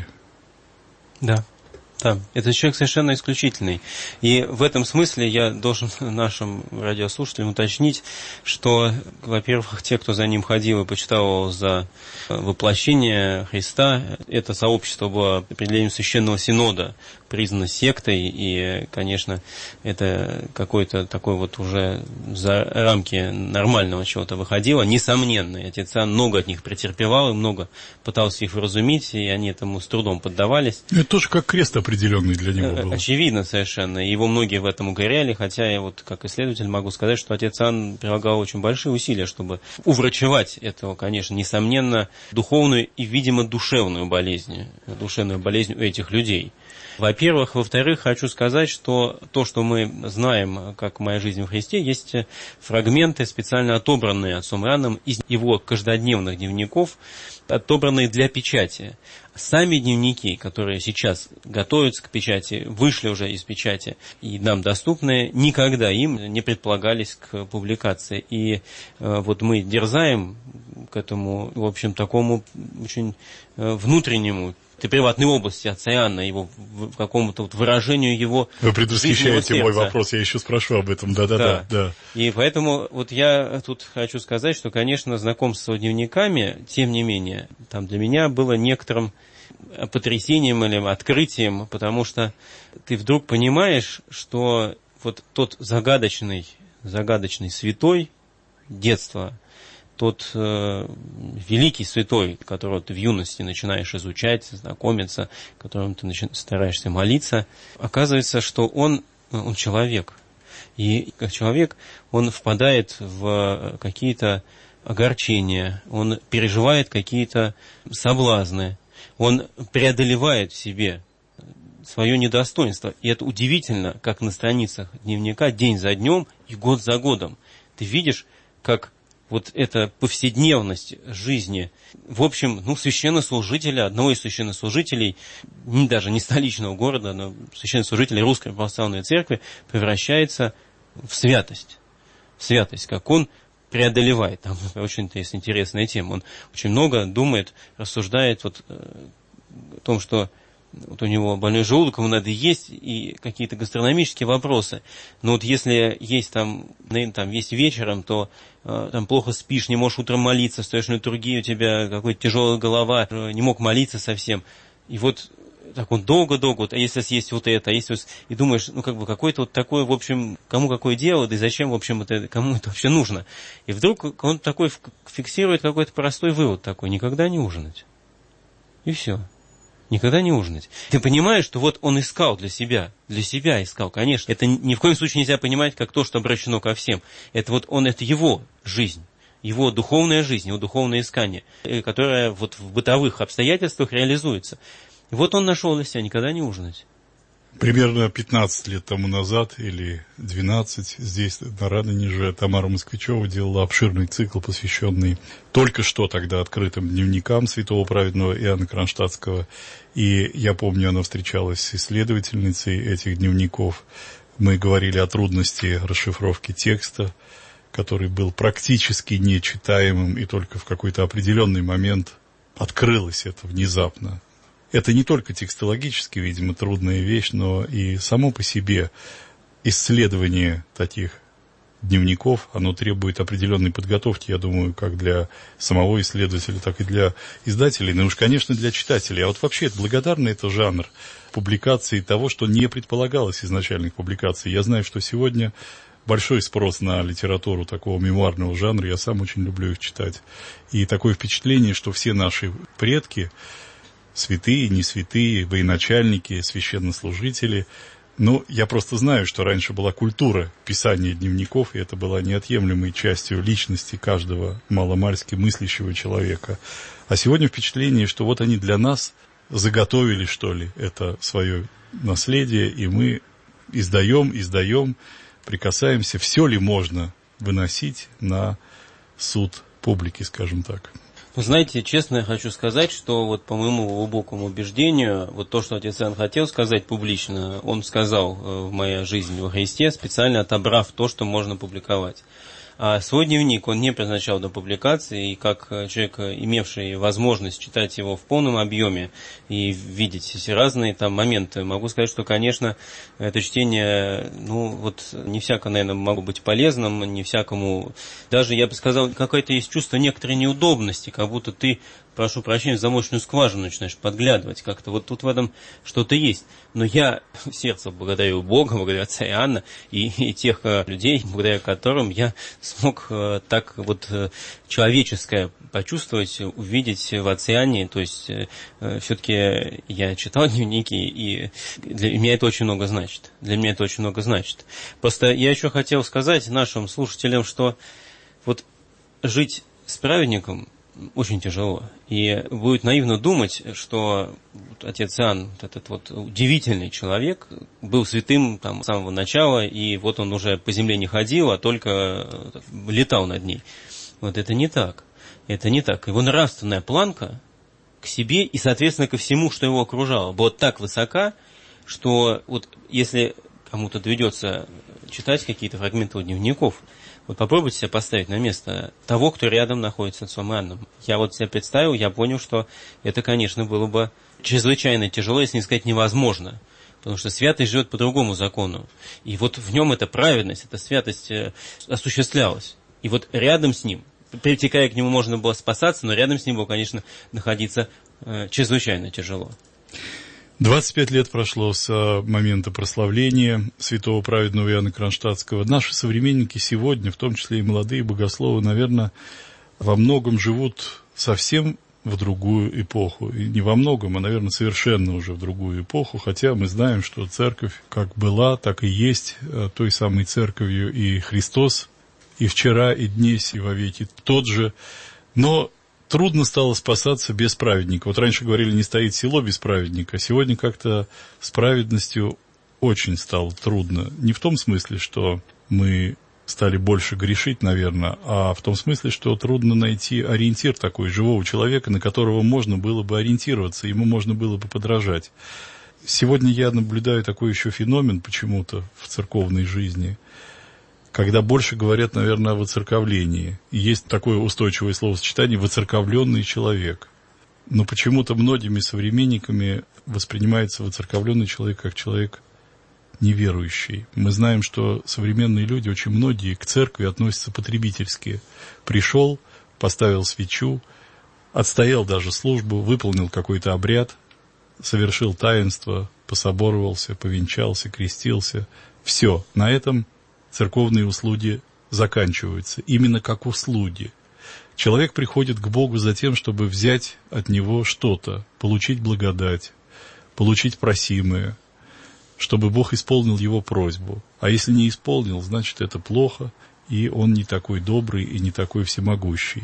Да. Да, этот человек совершенно исключительный. И в этом смысле я должен нашим радиослушателям уточнить, что, во-первых, те, кто за ним ходил и почитал за воплощение Христа, это сообщество было определением Священного Синода, признано сектой, и, конечно, это какой-то такой вот уже за рамки нормального чего-то выходило, несомненно. И отец Иоанн много от них претерпевал, и много пытался их вразумить, и они этому с трудом поддавались. Это тоже как крест определенный для него был. Очевидно совершенно. Его многие в этом угоряли, хотя я вот как исследователь могу сказать, что отец Иоанн прилагал очень большие усилия, чтобы уврачевать этого, конечно, несомненно, духовную и, видимо, душевную болезнь, душевную болезнь у этих людей. Во-первых. Во-вторых, хочу сказать, что то, что мы знаем, как «Моя жизнь в Христе», есть фрагменты, специально отобранные отцом Иоанном из его каждодневных дневников, отобранные для печати. Сами дневники, которые сейчас готовятся к печати, вышли уже из печати и нам доступны, никогда им не предполагались к публикации. И э, вот мы дерзаем к этому, в общем, такому очень э, внутреннему, в приватной области отца Иоанна, его в какому-то вот выражению его. Вы предвосхищаете мой вопрос, я еще спрошу об этом, да-да-да. Да. И поэтому вот я тут хочу сказать, что, конечно, знакомство с дневниками, тем не менее, там для меня было некоторым потрясением или открытием, потому что ты вдруг понимаешь, что вот тот загадочный, загадочный святой детства, тот э, великий святой, которого ты в юности начинаешь изучать, знакомиться, которым ты начи- стараешься молиться, оказывается, что он, он человек. И как человек он впадает в какие-то огорчения, он переживает какие-то соблазны, он преодолевает в себе свое недостоинство. И это удивительно, как на страницах дневника день за днем и год за годом ты видишь, как вот эта повседневность жизни, в общем, ну, священнослужителя, одного из священнослужителей, не, даже не столичного города, но священнослужителя Русской Православной Церкви превращается в святость. В святость, как он преодолевает. Там очень интересная тема. Он очень много думает, рассуждает вот о том, что вот у него больной желудок, ему надо есть, и какие-то гастрономические вопросы. Но вот если есть там, там есть вечером, то э, там плохо спишь, не можешь утром молиться, стоишь на литургии, у тебя какая-то тяжелая голова, не мог молиться совсем. И вот так он долго-долго, вот, а если съесть вот это, а если вот, и думаешь, ну как бы какое-то вот такое, в общем, кому какое дело, да и зачем, в общем, это, кому это вообще нужно. И вдруг он такой фиксирует какой-то простой вывод такой: никогда не ужинать. И все. Никогда не ужинать. Ты понимаешь, что вот он искал для себя, для себя искал, конечно. Это ни в коем случае нельзя понимать как то, что обращено ко всем. Это вот он, это его жизнь, его духовная жизнь, его духовное искание, которое вот в бытовых обстоятельствах реализуется. И вот он нашел для себя никогда не ужинать. Примерно пятнадцать лет тому назад, или двенадцать, здесь, на Радонеже, Тамара Москвичева делала обширный цикл, посвященный только что тогда открытым дневникам святого праведного Иоанна Кронштадтского. И я помню, она встречалась с исследовательницей этих дневников. Мы говорили о трудности расшифровки текста, который был практически нечитаемым, и только в какой-то определенный момент открылось это внезапно. Это не только текстологически, видимо, трудная вещь, но и само по себе исследование таких дневников, оно требует определенной подготовки, я думаю, как для самого исследователя, так и для издателей, ну уж, конечно, для читателей. А вот вообще, благодарный это жанр публикации того, что не предполагалось изначальных публикаций. Я знаю, что сегодня большой спрос на литературу такого мемуарного жанра, я сам очень люблю их читать. И такое впечатление, что все наши предки, святые, не святые, военачальники, священнослужители, ну, я просто знаю, что раньше была культура писания дневников, и это была неотъемлемой частью личности каждого маломальски мыслящего человека. А сегодня впечатление, что вот они для нас заготовили, что ли, это свое наследие, и мы издаем, издаем, прикасаемся, все ли можно выносить на суд публики, скажем так. Вы знаете, честно я хочу сказать, что вот по моему глубокому убеждению, вот то, что отец Иоанн хотел сказать публично, он сказал в моей жизни во Христе, специально отобрав то, что можно публиковать. А свой дневник он не предназначал до публикации, и как человек, имевший возможность читать его в полном объеме и видеть все разные там моменты, могу сказать, что, конечно, это чтение, ну, вот не всяко, наверное, могло быть полезным, не всякому, даже, я бы сказал, какое-то есть чувство некоторой неудобности, как будто ты, прошу прощения, в замочную скважину начинаешь подглядывать, как-то вот тут в этом что-то есть. Но я в сердце благодарю Бога, благодарю отца Иоанна и, и тех людей, благодаря которым я смог э, так вот э, человеческое почувствовать, увидеть в отце Иоанне. То есть э, э, все-таки я читал дневники, и для меня это очень много значит. Для меня это очень много значит. Просто я еще хотел сказать нашим слушателям, что вот жить с праведником очень тяжело. И будет наивно думать, что отец Иоанн, вот этот вот удивительный человек, был святым там, с самого начала, и вот он уже по земле не ходил, а только летал над ней. Вот это не так. Это не так. Его нравственная планка к себе и, соответственно, ко всему, что его окружало, была так высока, что вот если кому-то доведется читать какие-то фрагменты дневников, вот попробуйте себя поставить на место того, кто рядом находится с отцом Иоанном. Я вот себя представил, я понял, что это, конечно, было бы чрезвычайно тяжело, если не сказать невозможно. Потому что святость живет по другому закону. И вот в нем эта праведность, эта святость осуществлялась. И вот рядом с ним, притекая к нему, можно было спасаться, но рядом с ним было, конечно, находиться чрезвычайно тяжело. двадцать пять лет прошло с момента прославления святого праведного Иоанна Кронштадтского. Наши современники сегодня, в том числе и молодые богословы, наверное, во многом живут совсем в другую эпоху. И не во многом, а, наверное, совершенно уже в другую эпоху. Хотя мы знаем, что церковь как была, так и есть той самой церковью, и Христос и вчера, и днесь, и вовеки тот же. Но трудно стало спасаться без праведника. Вот раньше говорили, не стоит село без праведника, а сегодня как-то с праведностью очень стало трудно. Не в том смысле, что мы стали больше грешить, наверное, а в том смысле, что трудно найти ориентир такой живого человека, на которого можно было бы ориентироваться, ему можно было бы подражать. Сегодня я наблюдаю такой еще феномен почему-то в церковной жизни, когда больше говорят, наверное, о воцерковлении. И есть такое устойчивое словосочетание «воцерковленный человек». Но почему-то многими современниками воспринимается воцерковленный человек как человек неверующий. Мы знаем, что современные люди, очень многие, к церкви относятся потребительски. Пришел, поставил свечу, отстоял даже службу, выполнил какой-то обряд, совершил таинство, пособоровался, повенчался, крестился. Все, на этом церковные услуги заканчиваются, именно как услуги. Человек приходит к Богу за тем, чтобы взять от Него что-то, получить благодать, получить просимое, чтобы Бог исполнил его просьбу. А если не исполнил, значит, это плохо, и Он не такой добрый и не такой всемогущий.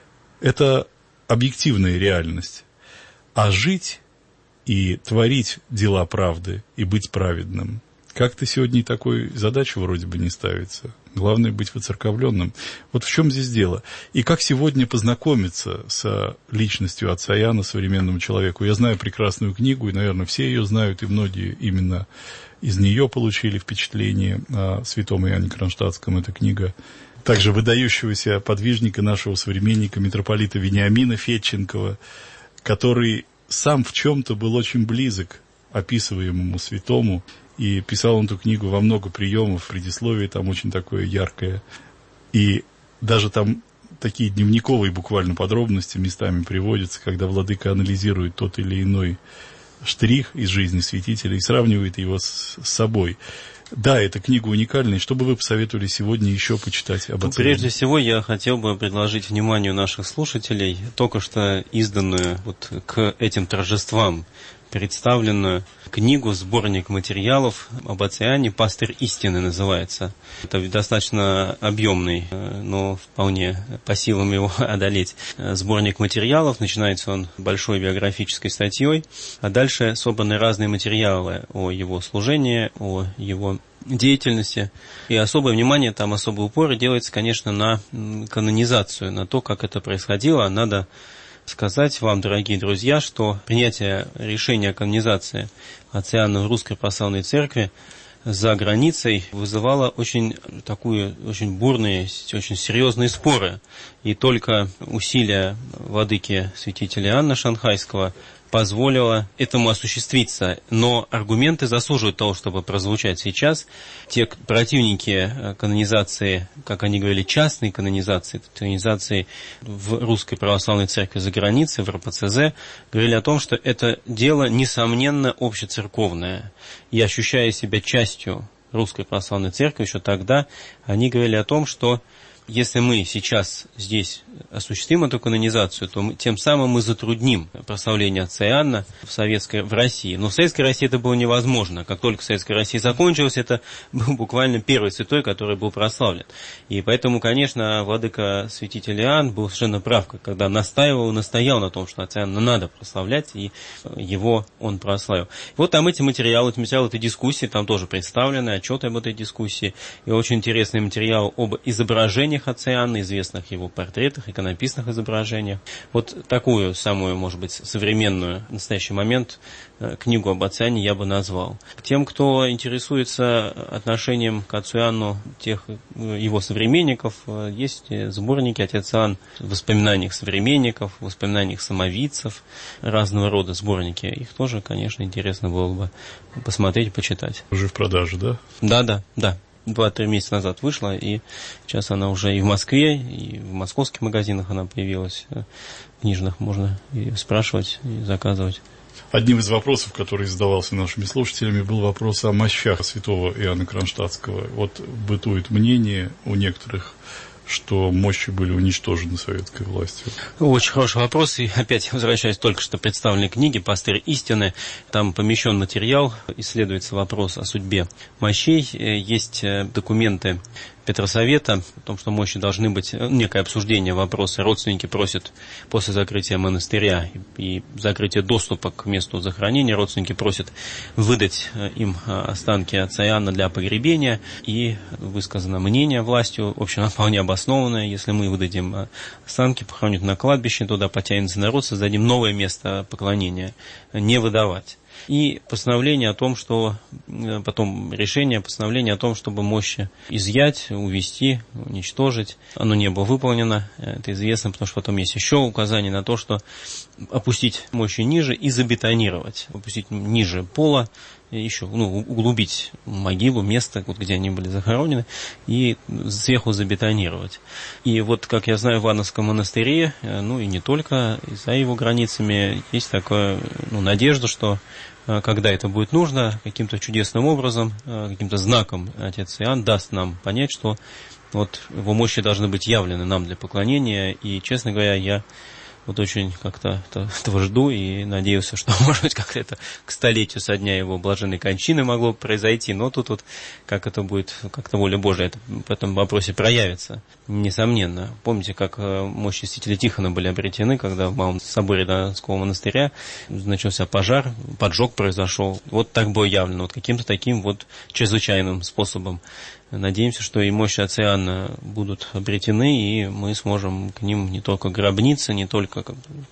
Это объективная реальность. А жить и творить дела правды, и быть праведным, как-то сегодня и такой задачи вроде бы не ставится. Главное быть воцерковленным. Вот в чем здесь дело. И как сегодня познакомиться с личностью отца Иоанна, современному человеку. Я знаю прекрасную книгу, и, наверное, все ее знают, и многие именно из нее получили впечатление о святом Иоанне Кронштадтском. Эта книга также выдающегося подвижника, нашего современника, митрополита Вениамина Федченкова, который сам в чем-то был очень близок описываемому святому. И писал он эту книгу во много приемов, предисловие там очень такое яркое. И даже там такие дневниковые буквально подробности местами приводятся, когда владыка анализирует тот или иной штрих из жизни святителя и сравнивает его с, с собой. Да, эта книга уникальная. Что бы вы посоветовали сегодня еще почитать об Ну, Ациане? прежде всего, я хотел бы предложить вниманию наших слушателей только что изданную вот к этим торжествам представленную книгу, сборник материалов об Ациане «Пастырь истины» называется. Это достаточно объемный, но вполне по силам его одолеть сборник материалов. Начинается он большой биографической статьей, а дальше собраны разные материалы о его служении, о его деятельности. И особое внимание, там особый упор делается, конечно, на канонизацию, на то, как это происходило. Надо сказать вам, дорогие друзья, что принятие решения о канонизации Ациана в Русской Православной Церкви за границей вызывало очень такую, очень бурные, очень серьезные споры. И только усилия владыки святителя Иоанна Шанхайского позволило этому осуществиться. Но аргументы заслуживают того, чтобы прозвучать сейчас. Те противники канонизации, как они говорили, частной канонизации, канонизации в Русской Православной Церкви за границей, в эр пэ цэ зэ, говорили о том, что это дело, несомненно, общецерковное. И ощущая себя частью Русской Православной Церкви еще тогда, они говорили о том, что если мы сейчас здесь осуществим эту канонизацию, то мы, тем самым мы затрудним прославление отца Иоанна в советской, в России. Но в советской России это было невозможно. Как только Советская Россия закончилась, это был буквально первый святой, который был прославлен. И поэтому, конечно, владыка святитель Иоанн был совершенно прав, когда настаивал, настоял на том, что отца Иоанна надо прославлять, и его он прославил. Вот там эти материалы, эти материалы этой дискуссии, там тоже представлены, отчеты об этой дискуссии, и очень интересный материал об изображениях отца Иоанна, известных его портретах, иконописных изображениях. Вот такую самую, может быть, современную в настоящий момент книгу об отце Иоанне я бы назвал. Тем, кто интересуется отношением к отцу Иоанну тех его современников, есть сборники «Отец Иоанн» в воспоминаниях современников, в воспоминаниях самовидцев, разного рода сборники. Их тоже, конечно, интересно было бы посмотреть, почитать. Уже в продаже, да? Да, да, да. Два-три месяца назад вышла, и сейчас она уже и в Москве, и в московских магазинах она появилась. Книжных можно и спрашивать, и заказывать. Одним из вопросов, который задавался нашими слушателями, был вопрос о мощах святого Иоанна Кронштадтского. Вот бытует мнение у некоторых, что мощи были уничтожены советской властью? Очень хороший вопрос. И опять возвращаясь к только что представленной книге «Пастырь истины», там помещен материал, исследуется вопрос о судьбе мощей. Есть документы Петросовета о том, что мощи должны быть, некое обсуждение вопроса. Родственники просят после закрытия монастыря и закрытия доступа к месту захоронения, родственники просят выдать им останки отца Иоанна для погребения. И высказано мнение властью, в общем, вполне обоснованное: если мы выдадим останки, похоронят на кладбище, туда потянется народ, создадим новое место поклонения, не выдавать. И постановление о том, что, потом решение, постановление о том, чтобы мощи изъять, увести, уничтожить, оно не было выполнено. Это известно, потому что потом есть еще указание на то, что опустить мощи ниже и забетонировать, опустить ниже пола, еще, ну, углубить могилу, место, вот, где они были захоронены, и сверху забетонировать. И вот, как я знаю, в Ивановском монастыре, ну и не только, и за его границами, есть такая, ну, надежда, что когда это будет нужно, каким-то чудесным образом, каким-то знаком отец Иоанн даст нам понять, что вот его мощи должны быть явлены нам для поклонения. И, честно говоря, я вот очень как-то этого жду и надеялся, что, может быть, как-то это к столетию со дня его блаженной кончины могло произойти, но тут вот как это будет, как-то воля Божия это в этом вопросе проявится, несомненно. Помните, как мощи святителя Тихона были обретены, когда в Малом соборе Донского монастыря начался пожар, поджог произошел. Вот так было явлено, вот каким-то таким вот чрезвычайным способом. Надеемся, что и мощи отца Иоанна будут обретены, и мы сможем к ним не только гробниться, не только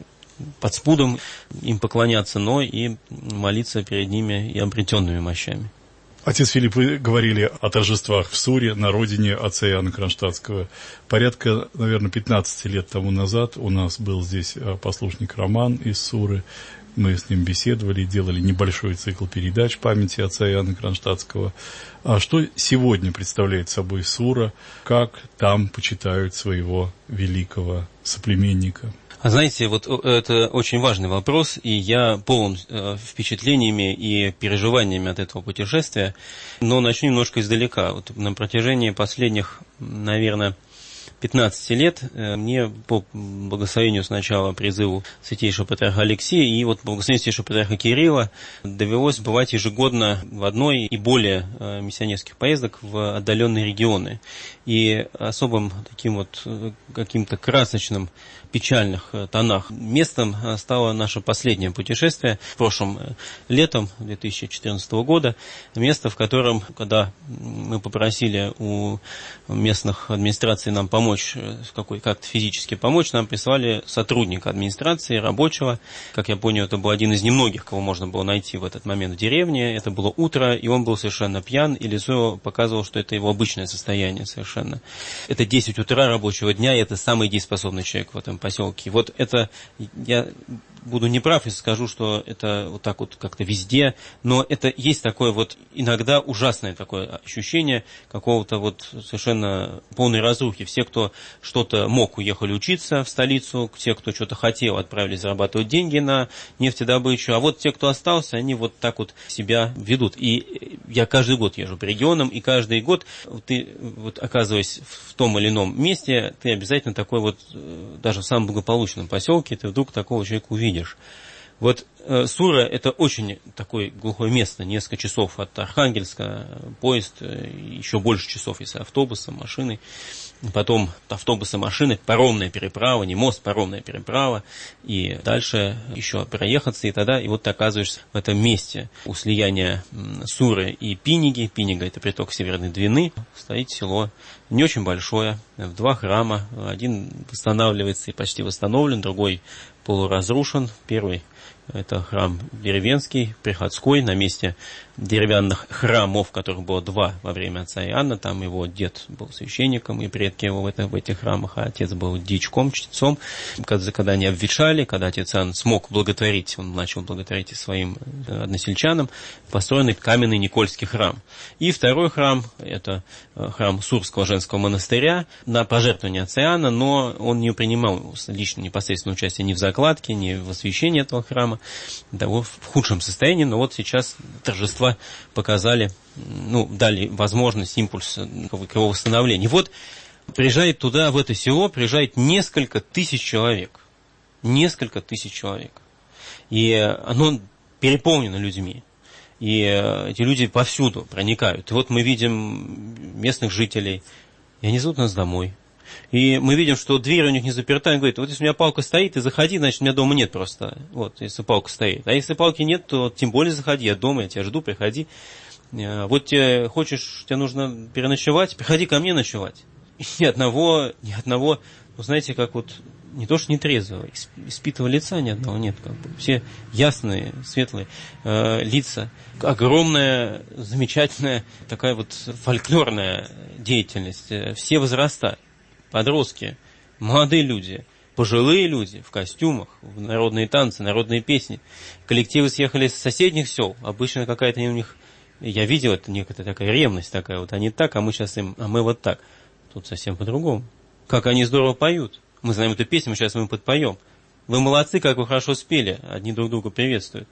под спудом им поклоняться, но и молиться перед ними и обретенными мощами. Отец Филипп, вы говорили о торжествах в Суре, на родине отца Иоанна Кронштадтского. Порядка, наверное, пятнадцать лет тому назад у нас был здесь послушник Роман из Суры. Мы с ним беседовали, делали небольшой цикл передач памяти отца Иоанна Кронштадтского. А что сегодня представляет собой Сура? Как там почитают своего великого соплеменника? А знаете, вот это очень важный вопрос, и я полон э, впечатлениями и переживаниями от этого путешествия, но начну немножко издалека. Вот на протяжении последних, наверное, пятнадцати лет мне по благословению сначала призыву Святейшего Патриарха Алексия и вот по благословению Святейшего Патриарха Кирилла довелось бывать ежегодно в одной и более миссионерских поездок в отдаленные регионы. И особым таким вот каким-то красочным, печальных тонах местом стало наше последнее путешествие прошлым летом две тысячи четырнадцатого года. Место, в котором, когда мы попросили у местных администраций нам помочь, как-то физически помочь, нам прислали сотрудника администрации, рабочего. Как я понял, это был один из немногих, кого можно было найти в этот момент в деревне. Это было утро, и он был совершенно пьян, и лицо показывало, что это его обычное состояние совершенно. Это десять утра рабочего дня, и это самый дееспособный человек в этом поселке. Вот это, я буду неправ, если скажу, что это вот так вот как-то везде, но это есть такое вот иногда ужасное такое ощущение какого-то вот совершенно полной разрухи. Все, кто что-то мог, уехали учиться в столицу, те, кто что-то хотел, отправились зарабатывать деньги на нефтедобычу, а вот те, кто остался, они вот так вот себя ведут. И я каждый год езжу по регионам, и каждый год ты, вот, оказываясь в том или ином месте, ты обязательно такой вот, даже в самом благополучном поселке, ты вдруг такого человека увидишь. Вот э, Сура – это очень такое глухое место, несколько часов от Архангельска, поезд, э, еще больше часов, если автобусом, машиной. Потом автобусы, машины, паромная переправа, не мост, паромная переправа, и дальше еще проехаться, и тогда, и вот ты оказываешься в этом месте у слияния Суры и Пиниги. Пинига – это приток Северной Двины, стоит село не очень большое, в два храма, один восстанавливается и почти восстановлен, другой полуразрушен, первый – это храм деревенский, приходской, на месте деревянных храмов, которых было два во время отца Иоанна. Там его дед был священником, и предки его в, это, в этих храмах, а отец был дьячком, чтецом. Когда, когда они обветшали, когда отец Иоанн смог благотворить, он начал благотворить и своим односельчанам, построенный каменный Никольский храм. И второй храм, это храм Сурского женского монастыря, на пожертвование отца Иоанна, но он не принимал лично непосредственное участие ни в закладке, ни в освящении этого храма, того в худшем состоянии, но вот сейчас торжества показали, ну, дали возможность, импульс к его восстановлению. Вот приезжает туда, в это село, приезжает несколько тысяч человек. Несколько тысяч человек. И оно переполнено людьми. И эти люди повсюду проникают. И вот мы видим местных жителей, и они зовут нас домой. И мы видим, что дверь у них не заперта, и говорит, вот если у меня палка стоит, ты заходи, значит, у меня дома нет просто, вот, если палка стоит. А если палки нет, то тем более заходи, я дома, я тебя жду, приходи. Вот тебе хочешь, тебе нужно переночевать, приходи ко мне ночевать. И ни одного, ни одного, ну, знаете, как вот, не то что нетрезвого, испитого лица ни одного нет, как бы. Все ясные, светлые э, лица. Огромная, замечательная такая вот фольклорная деятельность, все возраста. Подростки, молодые люди, пожилые люди в костюмах, в народные танцы, народные песни. Коллективы съехали с соседних сел. Обычно какая-то у них, я видел, это некая такая ревность такая. Вот они так, а мы сейчас им, а мы вот так. Тут совсем по-другому. Как они здорово поют. Мы знаем эту песню, мы сейчас мы подпоем. Вы молодцы, как вы хорошо спели. Одни друг друга приветствуют.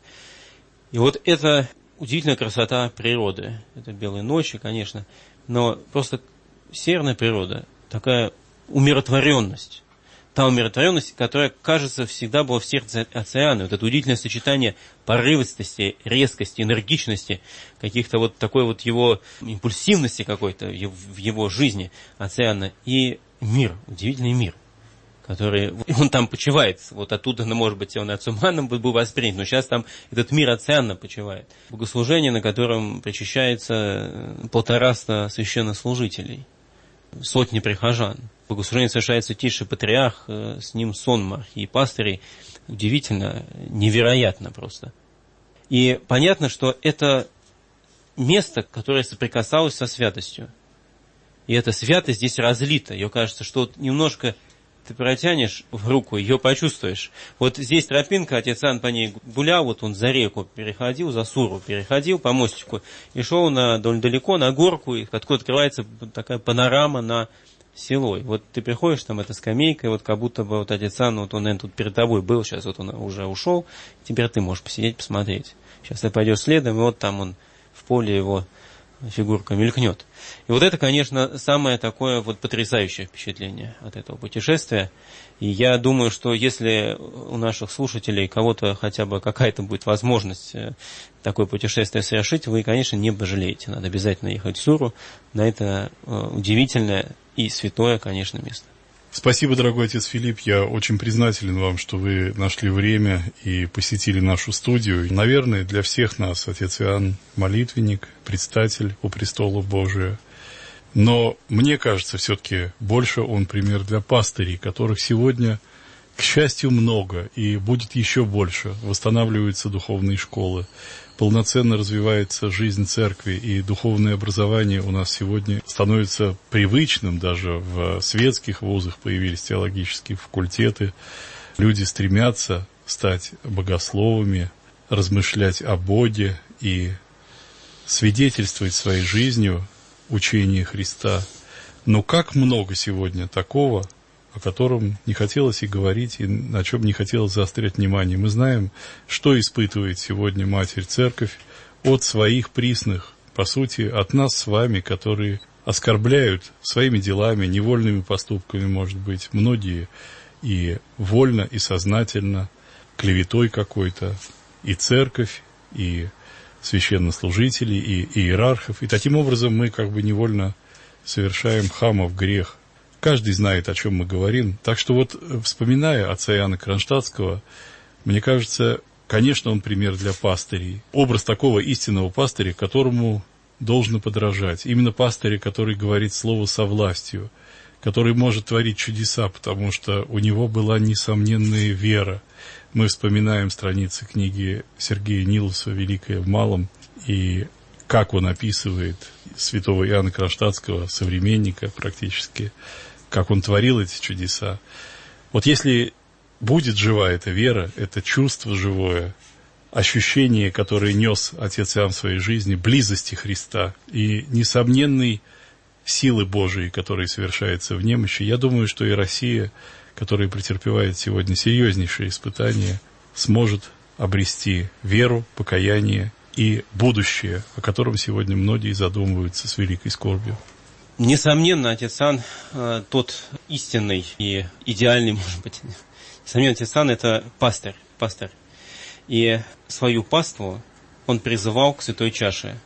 И вот это удивительная красота природы. Это белые ночи, конечно. Но просто северная природа, такая умиротворенность. Та умиротворенность, которая, кажется, всегда была в сердце отца Иоанна. Вот это удивительное сочетание порывистости, резкости, энергичности, каких-то вот такой вот его импульсивности какой-то в его жизни отца Иоанна. И мир, удивительный мир, который, он там почивает. Вот оттуда, ну, может быть, он отцом Иоанном был воспринят, но сейчас там этот мир отца Иоанна почивает. Богослужение, на котором причащается полтораста священнослужителей, сотни прихожан. Богослужение совершает святейший патриарх, с ним сонм архиепастырей. Удивительно, невероятно просто. И понятно, что это место, которое соприкасалось со святостью. И эта святость здесь разлита. Ее кажется, что вот немножко ты протянешь в руку, ее почувствуешь. Вот здесь тропинка, отец Иоанн по ней гулял, вот он за реку переходил, за Суру переходил по мостику, и шел на, довольно далеко, на горку, и откуда открывается такая панорама на селой. Вот ты приходишь, там эта скамейка, и вот как будто бы вот отец Иоанн, вот он, наверное, тут перед тобой был, сейчас вот он уже ушел, теперь ты можешь посидеть, посмотреть. Сейчас ты пойдешь следом, и вот там он в поле его фигурка мелькнет. И вот это, конечно, самое такое вот потрясающее впечатление от этого путешествия. И я думаю, что если у наших слушателей кого-то хотя бы какая-то будет возможность такое путешествие совершить, вы, конечно, не пожалеете. Надо обязательно ехать в Суру на это удивительное и святое, конечно, место. Спасибо, дорогой отец Филипп. Я очень признателен вам, что вы нашли время и посетили нашу студию. Наверное, для всех нас отец Иоанн молитвенник, предстатель у престола Божия. Но мне кажется, все-таки больше он пример для пастырей, которых сегодня, к счастью, много, и будет еще больше. Восстанавливаются духовные школы, полноценно развивается жизнь церкви, и духовное образование у нас сегодня становится привычным, даже в светских вузах появились теологические факультеты. Люди стремятся стать богословами, размышлять о Боге и свидетельствовать своей жизнью учение Христа. Но как много сегодня такого, о котором не хотелось и говорить, и на чем не хотелось заострять внимание. Мы знаем, что испытывает сегодня Матерь Церковь от своих присных, по сути, от нас с вами, которые оскорбляют своими делами, невольными поступками, может быть, многие и вольно, и сознательно, клеветой какой-то, и церковь, и священнослужителей, и иерархов. И таким образом мы как бы невольно совершаем хамов грех. Каждый знает, о чем мы говорим. Так что вот, вспоминая отца Иоанна Кронштадтского, мне кажется, конечно, он пример для пастырей. Образ такого истинного пастыря, которому должно подражать. Именно пастыря, который говорит слово со властью, который может творить чудеса, потому что у него была несомненная вера. Мы вспоминаем страницы книги Сергея Нилуса «Великое в малом», и как он описывает святого Иоанна Кронштадтского, современника практически, как он творил эти чудеса. Вот если будет жива эта вера, это чувство живое, ощущение, которое нес отец Иоанн в своей жизни, близости Христа и несомненной силы Божией, которые совершаются в немощи, я думаю, что и Россия, которая претерпевает сегодня серьезнейшие испытания, сможет обрести веру, покаяние и будущее, о котором сегодня многие задумываются с великой скорбью. Несомненно, отец Иоанн, тот истинный и идеальный, может быть, несомненно, отец Иоанн — это пастырь, пастырь. И свою паству он призывал к святой чаше.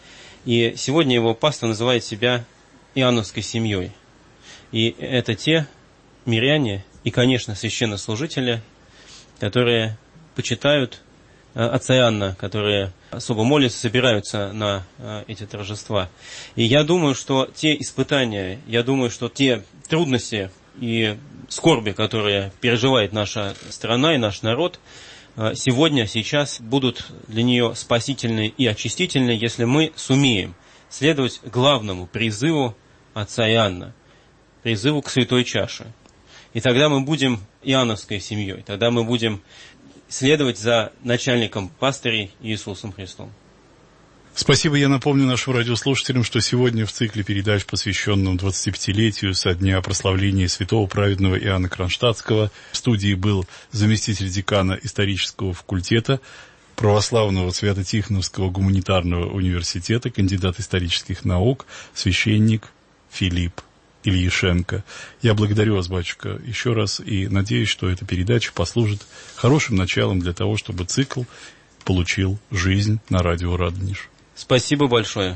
И сегодня его паства называет себя Иоанновской семьей. И это те миряне и, конечно, священнослужители, которые почитают отца Иоанна, которые особо молятся, собираются на эти торжества. И я думаю, что те испытания, я думаю, что те трудности и скорби, которые переживает наша страна и наш народ, сегодня, сейчас будут для нее спасительны и очистительны, если мы сумеем следовать главному призыву отца Иоанна, призыву к святой чаше. И тогда мы будем иоанновской семьей, тогда мы будем следовать за начальником пастырей Иисусом Христом. Спасибо. Я напомню нашим радиослушателям, что сегодня в цикле передач, посвященном двадцатипятилетию со дня прославления святого праведного Иоанна Кронштадтского, в студии был заместитель декана исторического факультета Православного Свято-Тихоновского гуманитарного университета, кандидат исторических наук, священник Филипп Ильишенко. Я благодарю вас, батюшка, еще раз и надеюсь, что эта передача послужит хорошим началом для того, чтобы цикл получил жизнь на радио Радонеж. Спасибо большое.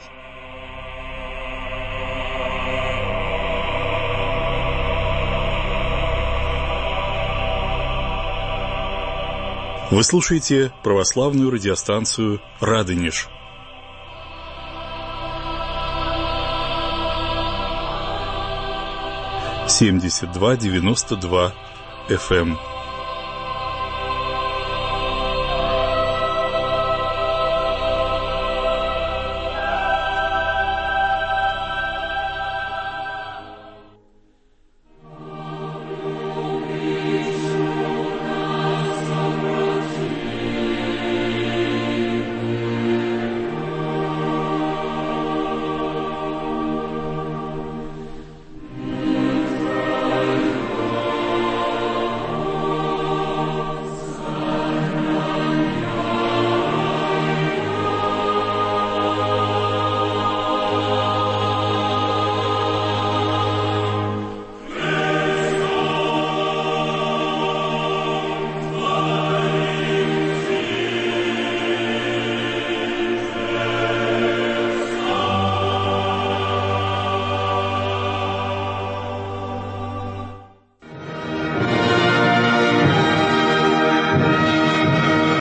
Вы слушаете православную радиостанцию «Радонеж». семьдесят два девяносто два эф эм.